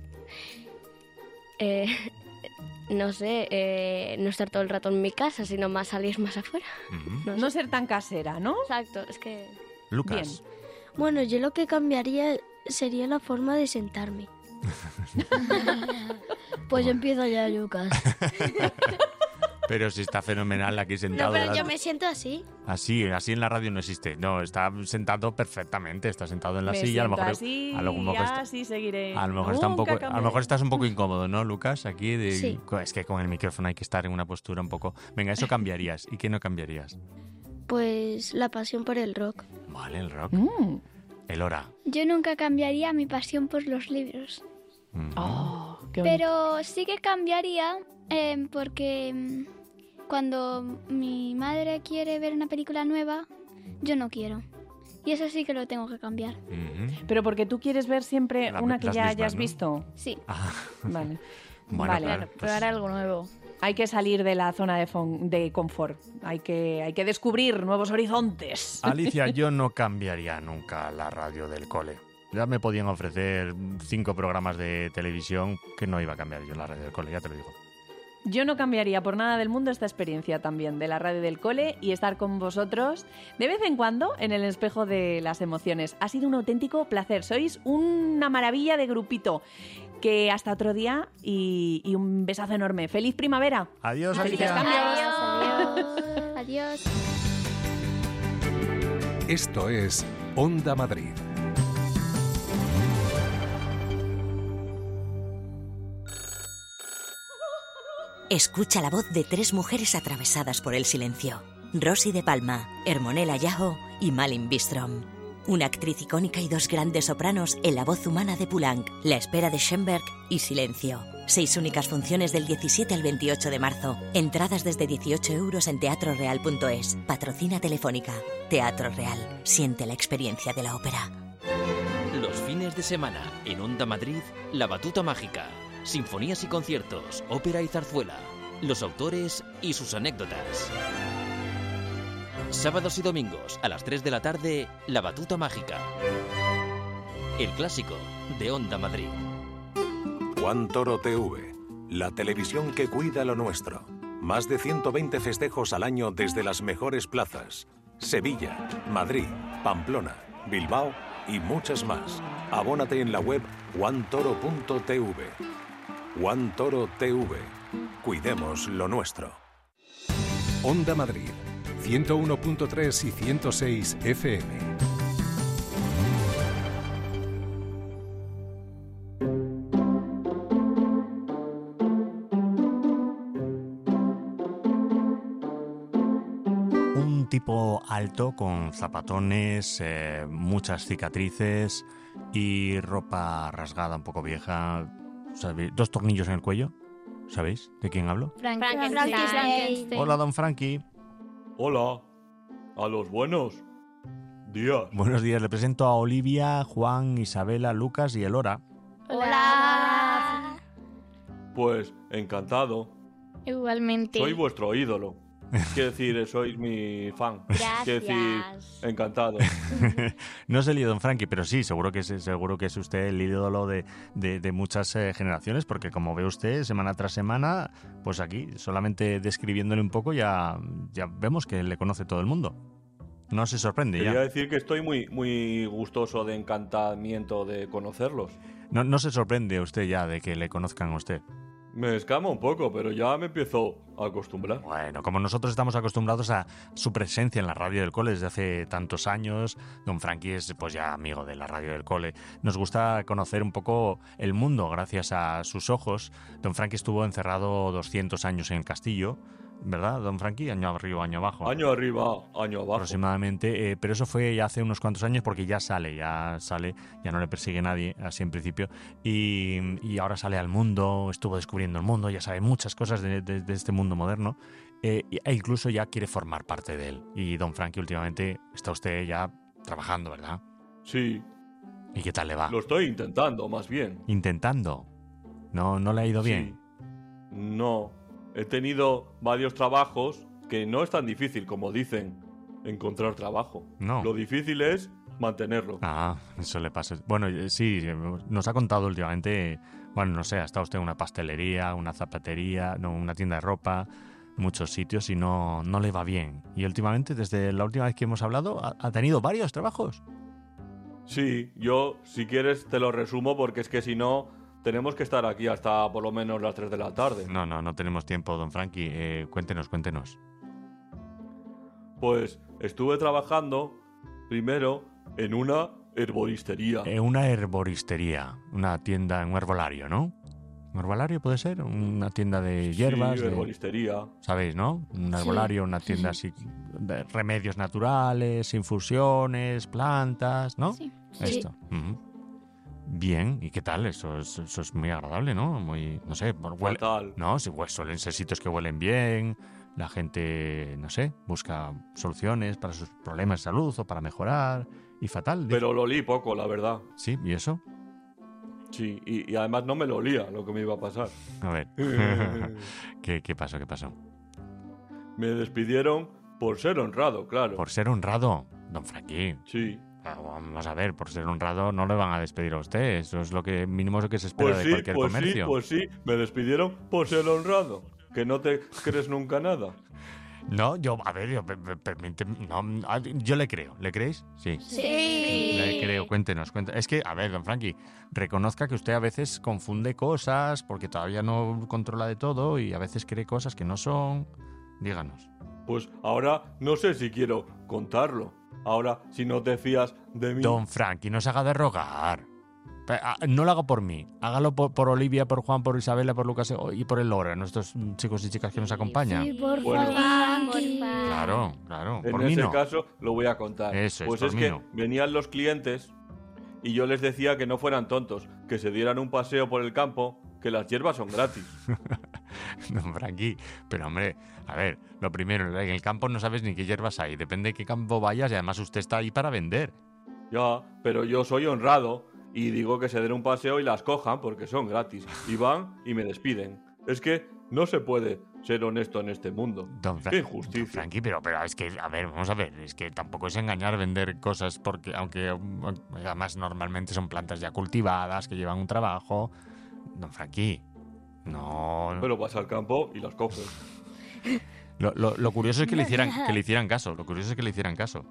no sé, no estar todo el rato en mi casa, sino más salir más afuera. No ser tan casera, ¿no? Exacto, es que... Lucas. Bueno, yo lo que cambiaría sería la forma de sentarme. Pues empieza ya, Lucas. Pero si está fenomenal aquí No, sentado. pero delante. yo me siento así. Así en la radio no existe. No, está sentado perfectamente. Está sentado en la Me silla. A lo siento mejor, así, a lo mejor está- así seguiré. a lo mejor está un Nunca poco, a lo mejor estás un poco incómodo, ¿no, Lucas? Aquí Sí. es que con el micrófono hay que estar en una postura un poco. Venga, eso cambiarías. ¿Y qué no cambiarías? Pues la pasión por el rock. Vale, el rock. El hora. Yo nunca cambiaría mi pasión por los libros. Qué bonito. Pero sí que cambiaría porque cuando mi madre quiere ver una película nueva, yo no quiero. Y eso sí que lo tengo que cambiar. Pero porque tú quieres ver siempre una que las ya mismas, hayas ¿no? visto. Sí. Vale. Bueno, Vale. claro, Probar algo nuevo. Hay que salir de la zona de confort. Hay que descubrir nuevos horizontes. Alicia, yo no cambiaría nunca la radio del cole. Ya me podían ofrecer 5 programas de televisión que no iba a cambiar yo la radio del cole, ya te lo digo. Yo no cambiaría por nada del mundo esta experiencia también de la radio del cole y estar con vosotros de vez en cuando en el espejo de las emociones. Ha sido un auténtico placer. Sois una maravilla de grupito. Que hasta otro día y un besazo enorme. ¡Feliz primavera! Adiós, ¡Felices Alicia. cambios! Adiós. Esto es Onda Madrid. Escucha la voz de 3 mujeres atravesadas por el silencio. Rosy de Palma, Hermonella Yaho y Malin Bistrom. Una actriz icónica y 2 grandes sopranos en la voz humana de Poulenc, La espera de Schoenberg y Silencio. 6 únicas funciones del 17 al 28 de marzo. Entradas desde 18 € en teatroreal.es. Patrocina Telefónica. Teatro Real. Siente la experiencia de la ópera. Los fines de semana, en Onda Madrid, La Batuta Mágica. Sinfonías y conciertos, ópera y zarzuela. Los autores y sus anécdotas. Sábados y domingos, a las 3 de la tarde, La Batuta Mágica. El clásico de Onda Madrid. Juan Toro TV, la televisión que cuida lo nuestro. Más de 120 festejos al año desde las mejores plazas. Sevilla, Madrid, Pamplona, Bilbao y muchas más. Abónate en la web onetoro.tv. OneToro TV. Cuidemos lo nuestro. Onda Madrid, 101.3 y 106 FM. Un tipo alto con zapatones, muchas cicatrices y ropa rasgada, un poco vieja. ¿Sabéis? 2 tornillos en el cuello. ¿Sabéis de quién hablo? Frankenstein. Hola, don Frankie. Hola. A los buenos días. Buenos días. Le presento a Olivia, Juan, Isabela, Lucas y Elora. Hola. Pues encantado. Igualmente. Soy vuestro ídolo. Quiero decir, sois mi fan. Gracias. Quiero decir, encantado. No es el ídolo, don Frankie, pero sí, seguro que es usted el ídolo de muchas generaciones, porque como ve usted, semana tras semana, pues aquí, solamente describiéndole un poco, ya vemos que le conoce todo el mundo. No se sorprende. Quería ya. decir que estoy muy gustoso de encantamiento de conocerlos. No se sorprende usted ya de que le conozcan a usted. Me escama un poco, pero ya me empiezo a acostumbrar. Bueno, como nosotros estamos acostumbrados a su presencia en la radio del cole desde hace tantos años, don Frankie es pues ya amigo de la radio del cole. Nos gusta conocer un poco el mundo gracias a sus ojos. Don Frankie estuvo encerrado 200 años en el castillo, ¿verdad, don Frankie? Año arriba, año abajo. Año arriba, año abajo. Aproximadamente, pero eso fue ya hace unos cuantos años porque ya sale, ya no le persigue nadie, así en principio, y ahora sale al mundo, estuvo descubriendo el mundo, ya sabe muchas cosas de este mundo moderno, e incluso ya quiere formar parte de él. Y don Frankie, últimamente está usted ya trabajando, ¿verdad? Sí. ¿Y qué tal le va? Lo estoy intentando, más bien. ¿Intentando? ¿No le ha ido bien? Sí. No. He tenido varios trabajos que no es tan difícil como dicen encontrar trabajo. No. Lo difícil es mantenerlo. Ah, eso le pasa. Bueno, sí, nos ha contado últimamente, bueno, no sé, ha estado usted en una pastelería, una zapatería, no, una tienda de ropa, muchos sitios y no le va bien. Y últimamente, desde la última vez que hemos hablado, ha tenido varios trabajos. Sí, yo, si quieres, te lo resumo porque es que si no... Tenemos que estar aquí hasta por lo menos las 3 de la tarde. No tenemos tiempo, don Frankie. Cuéntenos. Pues estuve trabajando primero en una herboristería. Una herboristería, una tienda, un herbolario, ¿no? ¿Un herbolario puede ser? Una tienda de hierbas. Sí, herboristería. ¿Sabéis, no? Un herbolario, una tienda así de remedios naturales, infusiones, plantas, ¿no? Sí. Esto. Bien, ¿y qué tal? Eso es muy agradable, ¿no? Muy, no sé, huele, fatal. No, sí, pues suelen ser sitios que huelen bien, la gente, no sé, busca soluciones para sus problemas de salud o para mejorar, y fatal. Pero lo olí poco, la verdad. Sí, ¿y eso? Sí, y además no me lo olía lo que me iba a pasar. A ver, ¿Qué pasó? Me despidieron por ser honrado, claro. ¿Por ser honrado, don Frankie? Sí. Vamos a ver, por ser honrado no le van a despedir a usted. Eso es lo que mínimo es lo que se espera de cualquier comercio. Pues sí, me despidieron por ser honrado. Que no te crees nunca nada. No, yo le creo. ¿Le creéis? Sí. Sí. Le creo, cuéntenos. Es que, a ver, don Frankie, reconozca que usted a veces confunde cosas porque todavía no controla de todo y a veces cree cosas que no son. Díganos. Pues ahora no sé si quiero contarlo. Ahora, si no te fías de mí... Don Frankie, no se haga de rogar. No lo haga por mí. Hágalo por Olivia, por Juan, por Isabela, por Lucas y por Elora, nuestros chicos y chicas que nos acompañan. Sí, por Bueno. favor. Claro. En por mí ese no. caso lo voy a contar. Eso es, pues por es mí que no. venían los clientes y yo les decía que no fueran tontos, que se dieran un paseo por el campo, que las hierbas son gratis. Don Frankie, pero hombre, a ver, lo primero, en el campo no sabes ni qué hierbas hay, depende de qué campo vayas y además usted está ahí para vender. Ya, pero yo soy honrado y digo que se den un paseo y las cojan porque son gratis. Y van y me despiden. Es que no se puede ser honesto en este mundo. ¡Qué injusticia! Don Frankie, pero es que, a ver, vamos a ver, es que tampoco es engañar vender cosas porque, aunque además normalmente son plantas ya cultivadas que llevan un trabajo. Don Frankie, no... Pero vas al campo y las coges. Lo curioso es que le hicieran caso. Lo curioso es que le hicieran caso.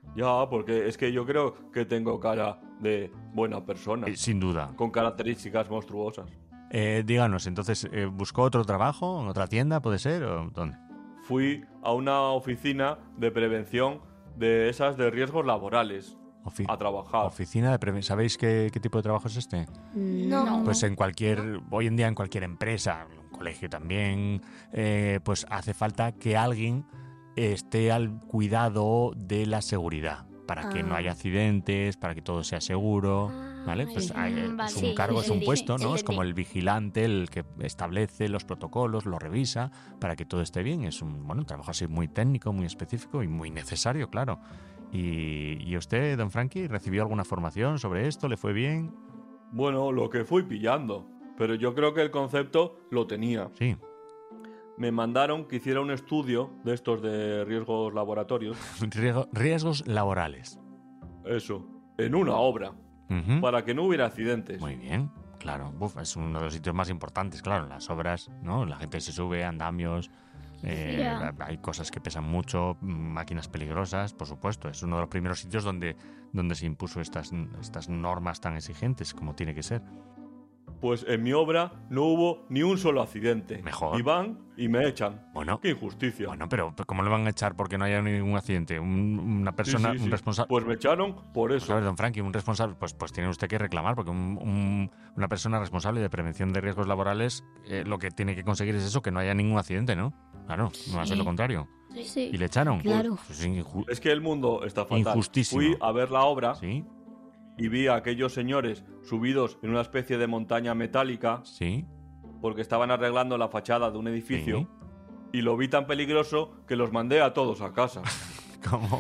Ya, porque es que yo creo que tengo cara de buena persona. Sin duda. Con características monstruosas. Díganos, entonces, ¿buscó otro trabajo en otra tienda, puede ser? ¿O dónde? Fui a una oficina de prevención de esas de riesgos laborales a trabajar. Oficina de prevención. ¿Sabéis qué tipo de trabajo es este? No. Pues hoy en día en cualquier empresa, en un colegio también, pues hace falta que alguien esté al cuidado de la seguridad, para que no haya accidentes, para que todo sea seguro, ¿vale? Pues es un cargo, es un puesto, ¿no? Es como el vigilante, el que establece los protocolos, los revisa, para que todo esté bien. Es un trabajo así muy técnico, muy específico y muy necesario, claro. ¿Y usted, don Frankie, recibió alguna formación sobre esto? ¿Le fue bien? Bueno, lo que fui pillando, pero yo creo que el concepto lo tenía. Sí. Me mandaron que hiciera un estudio de estos de riesgos laboratorios. Riesgos laborales. Eso, en una obra, para que no hubiera accidentes. Muy bien, claro. Es uno de los sitios más importantes, claro, en las obras, ¿no? La gente se sube, andamios, hay cosas que pesan mucho, máquinas peligrosas, por supuesto. Es uno de los primeros sitios donde se impuso estas normas tan exigentes como tiene que ser. Pues en mi obra no hubo ni un solo accidente. Mejor. Y van y me echan. Bueno. ¡Qué injusticia! Bueno, pero ¿cómo le van a echar porque no haya ningún accidente? Una persona, Sí. un responsable... Pues me echaron por eso. A ver, don Frankie, un responsable, pues tiene usted que reclamar, porque una persona responsable de prevención de riesgos laborales lo que tiene que conseguir es eso, que no haya ningún accidente, ¿no? Claro, no va a ser lo contrario. Sí. ¿Y le echaron? Claro. Pues es que el mundo está fatal. Injustísimo. Fui a ver la obra. Sí. Y vi a aquellos señores subidos en una especie de montaña metálica. Sí. Porque estaban arreglando la fachada de un edificio. Sí. Y lo vi tan peligroso que los mandé a todos a casa. ¿Cómo?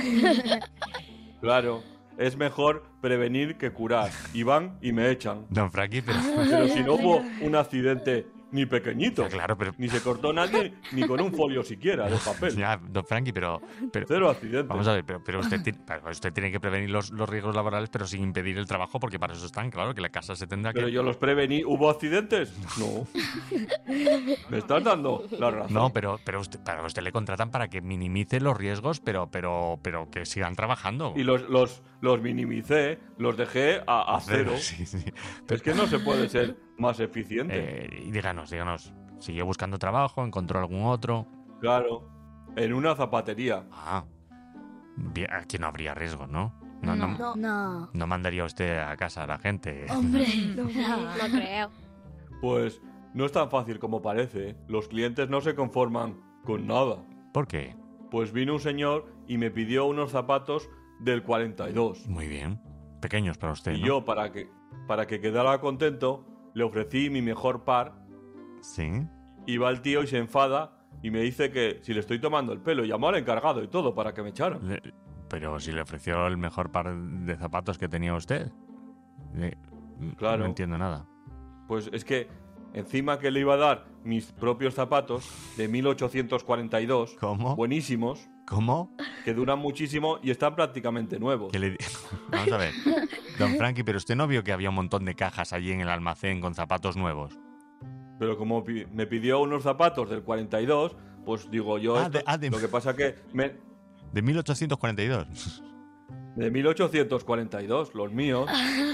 Claro, es mejor prevenir que curar. Y van y me echan. Don Frankie, pero si no hubo un accidente ni pequeñito. Claro, pero... Ni se cortó nadie, ni con un folio siquiera de papel. Ya, don Frankie, pero cero accidentes. Vamos a ver, pero usted tiene que prevenir los riesgos laborales, pero sin impedir el trabajo, porque para eso están, claro, que la casa se tendrá que... Pero yo los prevení. ¿Hubo accidentes? No. ¿Me estás dando la razón? No, pero a usted le contratan para que minimice los riesgos, pero que sigan trabajando. Y los minimicé, los dejé a cero. Sí. Es que no se puede ser más eficiente. Y díganos, ¿siguió buscando trabajo? ¿Encontró algún otro? Claro, en una zapatería. Aquí no habría riesgo, ¿no? No. Mandaría usted a casa a la gente. Hombre, no creo. Pues no es tan fácil como parece. Los clientes no se conforman con nada. ¿Por qué? Pues vino un señor y me pidió unos zapatos del 42. Muy bien. Pequeños para usted, Y ¿no? yo, para que quedara contento, le ofrecí mi mejor par. Sí. Y va el tío y se enfada y me dice que si le estoy tomando el pelo, llamó al encargado y todo para que me echaran. Pero si le ofreció el mejor par de zapatos que tenía usted. Claro. No entiendo nada. Pues es que encima que le iba a dar mis propios zapatos de 1842. ¿Cómo? Buenísimos. ¿Cómo? Que duran muchísimo y están prácticamente nuevos. Vamos a ver. Don Frankie, pero usted no vio que había un montón de cajas allí en el almacén con zapatos nuevos. Pero como me pidió unos zapatos del 42, pues digo yo, lo que pasa que... De 1842. De 1842, los míos.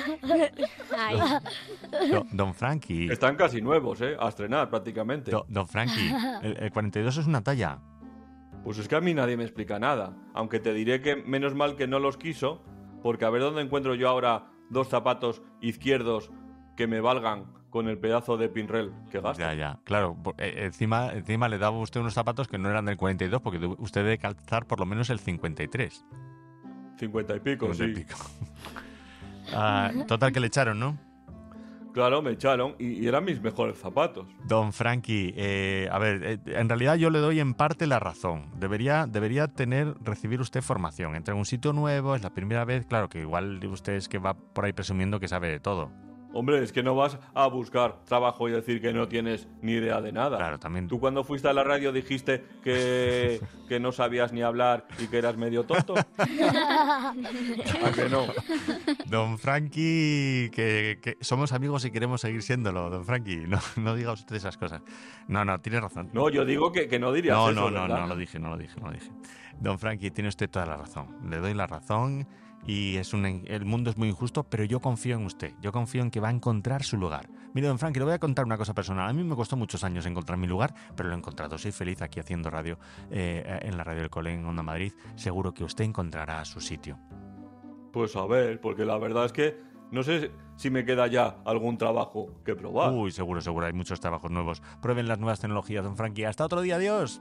Don Frankie. Están casi nuevos, a estrenar prácticamente. Don Frankie, el 42 es una talla. Pues es que a mí nadie me explica nada. Aunque te diré que menos mal que no los quiso, porque a ver dónde encuentro yo ahora dos zapatos izquierdos que me valgan con el pedazo de pinrel que gasto. Ya. Claro, encima le daba usted unos zapatos que no eran del 42, porque usted debe calzar por lo menos el 53. 50 y pico, 50 y sí. pico. Total que le echaron, ¿no? Claro, me echaron y eran mis mejores zapatos. Don Frankie, a ver, en realidad yo le doy en parte la razón. Debería recibir usted formación. Entra en un sitio nuevo, es la primera vez, claro que igual usted es que va por ahí presumiendo que sabe de todo. Hombre, es que no vas a buscar trabajo y decir que no tienes ni idea de nada. Claro, también. Tú cuando fuiste a la radio dijiste que no sabías ni hablar y que eras medio tonto. ¿A que no? Don Frankie, que somos amigos y queremos seguir siéndolo, don Frankie. No diga usted esas cosas. No, tiene razón. No, yo digo que no dirías eso, No ¿verdad? lo dije. Don Frankie, tiene usted toda la razón. Le doy la razón y el mundo es muy injusto, pero yo confío en usted. Yo confío en que va a encontrar su lugar. Mire, don Frankie, le voy a contar una cosa personal. A mí me costó muchos años encontrar mi lugar, pero lo he encontrado. Soy feliz aquí haciendo radio en la radio del Cole en Onda Madrid. Seguro que usted encontrará su sitio. Pues a ver, porque la verdad es que no sé si me queda ya algún trabajo que probar. Uy, seguro, hay muchos trabajos nuevos. Prueben las nuevas tecnologías, don Frankie. Hasta otro día, adiós.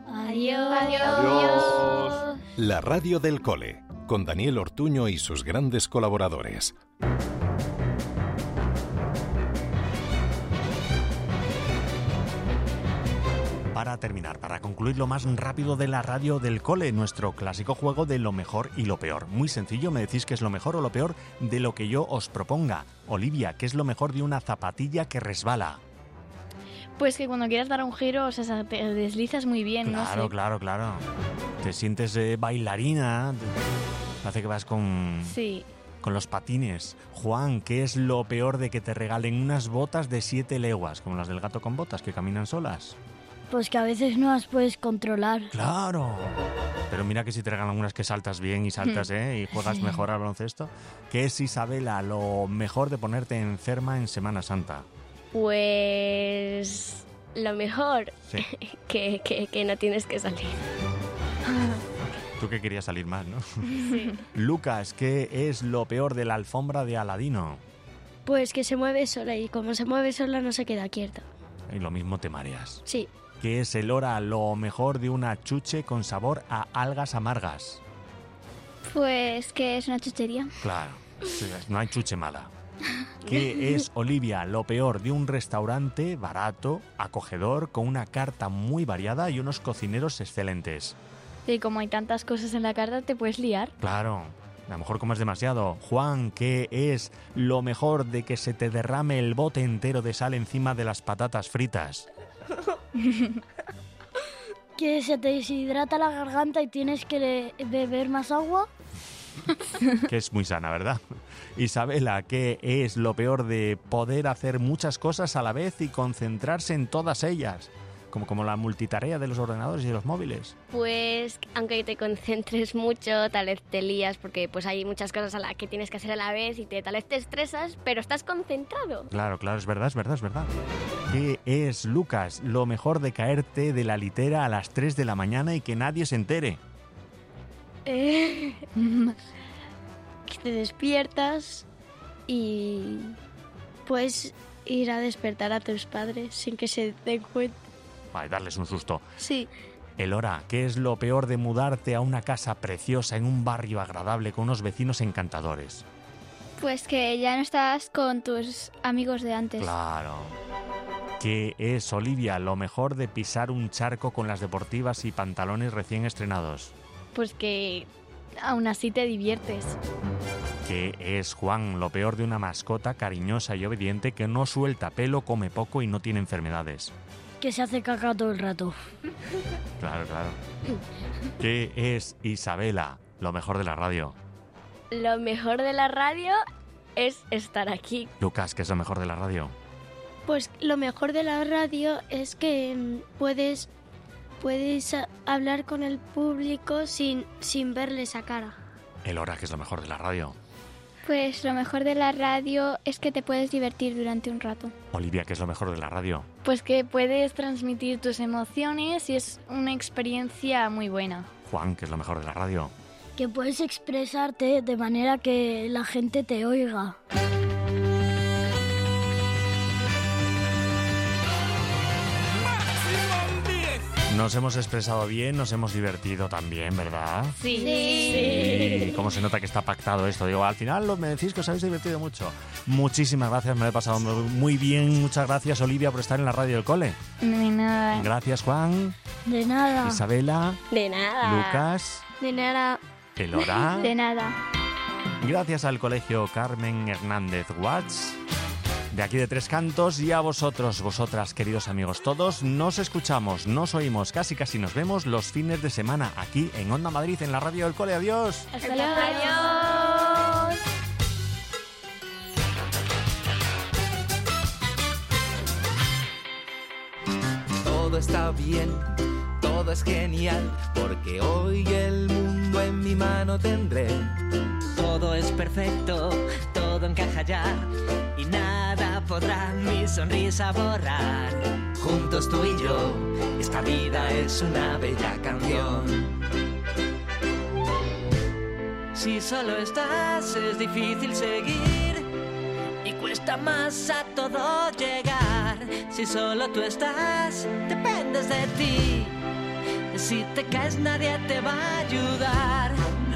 Adiós. La radio del Cole, con Daniel Ortuño y sus grandes colaboradores. Para terminar, para concluir lo más rápido de la radio del Cole, nuestro clásico juego de lo mejor y lo peor. Muy sencillo, me decís qué es lo mejor o lo peor de lo que yo os proponga. Olivia, ¿qué es lo mejor de una zapatilla que resbala? Pues que cuando quieras dar un giro, o sea, te deslizas muy bien, no sé. Claro. Te sientes bailarina, hace que vas con los patines. Juan, ¿qué es lo peor de que te regalen unas botas de 7 leguas, como las del gato con botas, que caminan solas? Pues que a veces no las puedes controlar. ¡Claro! Pero mira que si te regalan unas que saltas bien y saltas, y juegas mejor al baloncesto. ¿Qué es, Isabela, lo mejor de ponerte enferma en Semana Santa? Pues lo mejor, que no tienes que salir. Tú que querías salir más, ¿no? Sí. Lucas, ¿qué es lo peor de la alfombra de Aladino? Pues que se mueve sola y como se mueve sola no se queda quieta. Y lo mismo te mareas. Sí. ¿Qué es, Elora, lo mejor de una chuche con sabor a algas amargas? Pues que es una chuchería. Claro, no hay chuche mala. ¿Qué es, Olivia, lo peor de un restaurante barato, acogedor, con una carta muy variada y unos cocineros excelentes? Y como hay tantas cosas en la carta, te puedes liar. Claro, a lo mejor comes demasiado. Juan, ¿qué es lo mejor de que se te derrame el bote entero de sal encima de las patatas fritas? Que se te deshidrata la garganta y tienes que beber más agua. Que es muy sana, ¿verdad? Isabela, ¿qué es lo peor de poder hacer muchas cosas a la vez y concentrarse en todas ellas? Como la multitarea de los ordenadores y de los móviles. Pues aunque te concentres mucho, tal vez te lías porque pues hay muchas cosas a las que tienes que hacer a la vez y tal vez te estresas, pero estás concentrado. Claro, es verdad. ¿Qué es, Lucas, lo mejor de caerte de la litera a las 3 de la mañana y que nadie se entere? Que te despiertas y puedes ir a despertar a tus padres sin que se den cuenta. Vale, darles un susto. Sí. Elora, ¿qué es lo peor de mudarte a una casa preciosa en un barrio agradable con unos vecinos encantadores? Pues que ya no estás con tus amigos de antes. Claro. ¿Qué es, Olivia, lo mejor de pisar un charco con las deportivas y pantalones recién estrenados? Pues que aún así te diviertes. ¿Qué es, Juan, lo peor de una mascota cariñosa y obediente que no suelta pelo, come poco y no tiene enfermedades? Que se hace caca todo el rato. Claro. ¿Qué es, Isabela, lo mejor de la radio? Lo mejor de la radio es estar aquí. Lucas, ¿qué es lo mejor de la radio? Pues lo mejor de la radio es que puedes hablar con el público sin verles a cara. Elora, ¿qué es lo mejor de la radio? Pues lo mejor de la radio es que te puedes divertir durante un rato. Olivia, ¿qué es lo mejor de la radio? Pues que puedes transmitir tus emociones y es una experiencia muy buena. Juan, ¿qué es lo mejor de la radio? Que puedes expresarte de manera que la gente te oiga. Nos hemos expresado bien, nos hemos divertido también, ¿verdad? Sí. ¿Cómo se nota que está pactado esto? Digo, al final me decís que os habéis divertido mucho. Muchísimas gracias, me lo he pasado muy bien. Muchas gracias, Olivia, por estar en la radio del Cole. De nada. Gracias, Juan. De nada. Isabela. De nada. Lucas. De nada. Elora. De nada. Gracias al Colegio Carmen Hernández Watts. De aquí de Tres Cantos y a vosotros, vosotras, queridos amigos todos, nos escuchamos, nos oímos, casi nos vemos los fines de semana aquí en Onda Madrid, en la radio del cole. Adiós. Hasta luego. Adiós. Todo está bien, todo es genial, porque hoy el mundo en mi mano tendré. Todo es perfecto, todo encaja ya, y nada podrá mi sonrisa borrar. Juntos tú y yo, esta vida es una bella canción. Si solo estás es difícil seguir y cuesta más a todo llegar. Si solo tú estás, dependes de ti. Si te caes nadie te va a ayudar.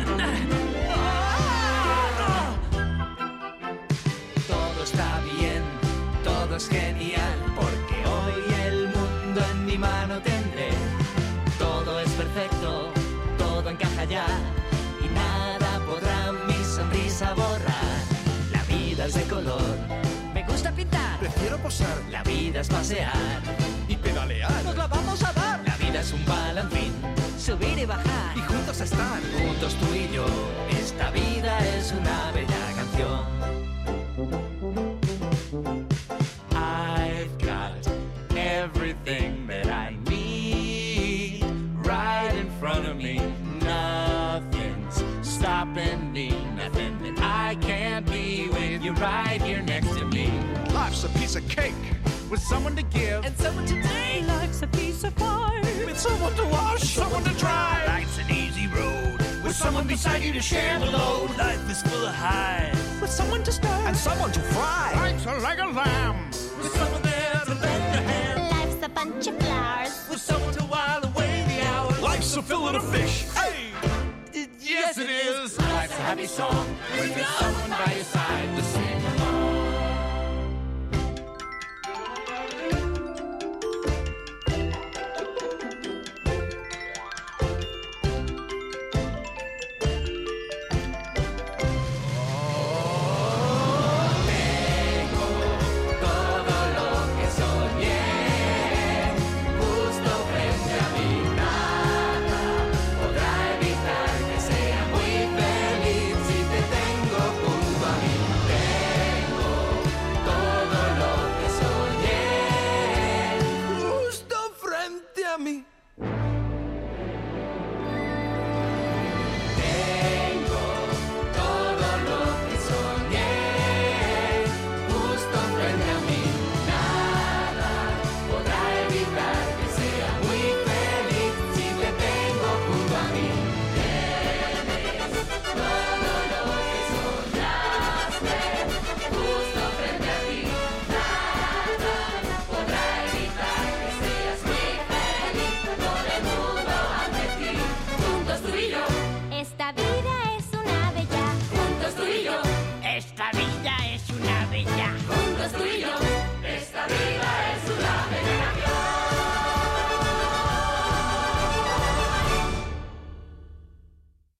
Todo está bien, todo es genial, porque hoy el mundo en mi mano tendré. Todo es perfecto, todo encaja ya, y nada podrá mi sonrisa borrar. La vida es de color, me gusta pintar, prefiero posar. La vida es pasear y pedalear, nos la vamos a dar. La vida es un balancín, subir y bajar, y juntos estar, juntos tú y yo. Esta vida es una bella canción. I've got everything that I need right in front of me. Nothing's stopping me, nothing that I can't be with you right here next to me. Life's a piece of cake with someone to give and someone to take. Life's a piece of pie with someone to wash, someone to dry. Life's an easy road with someone beside you to share the load. Life is full of highs with someone to stir and someone to fry. Life's like a lamb with someone there to lend a hand. Life's a bunch of flowers with someone to while away the hours. Life's a fillet of fish. Hey, yes it is. Life's a happy song with someone by your side to sing.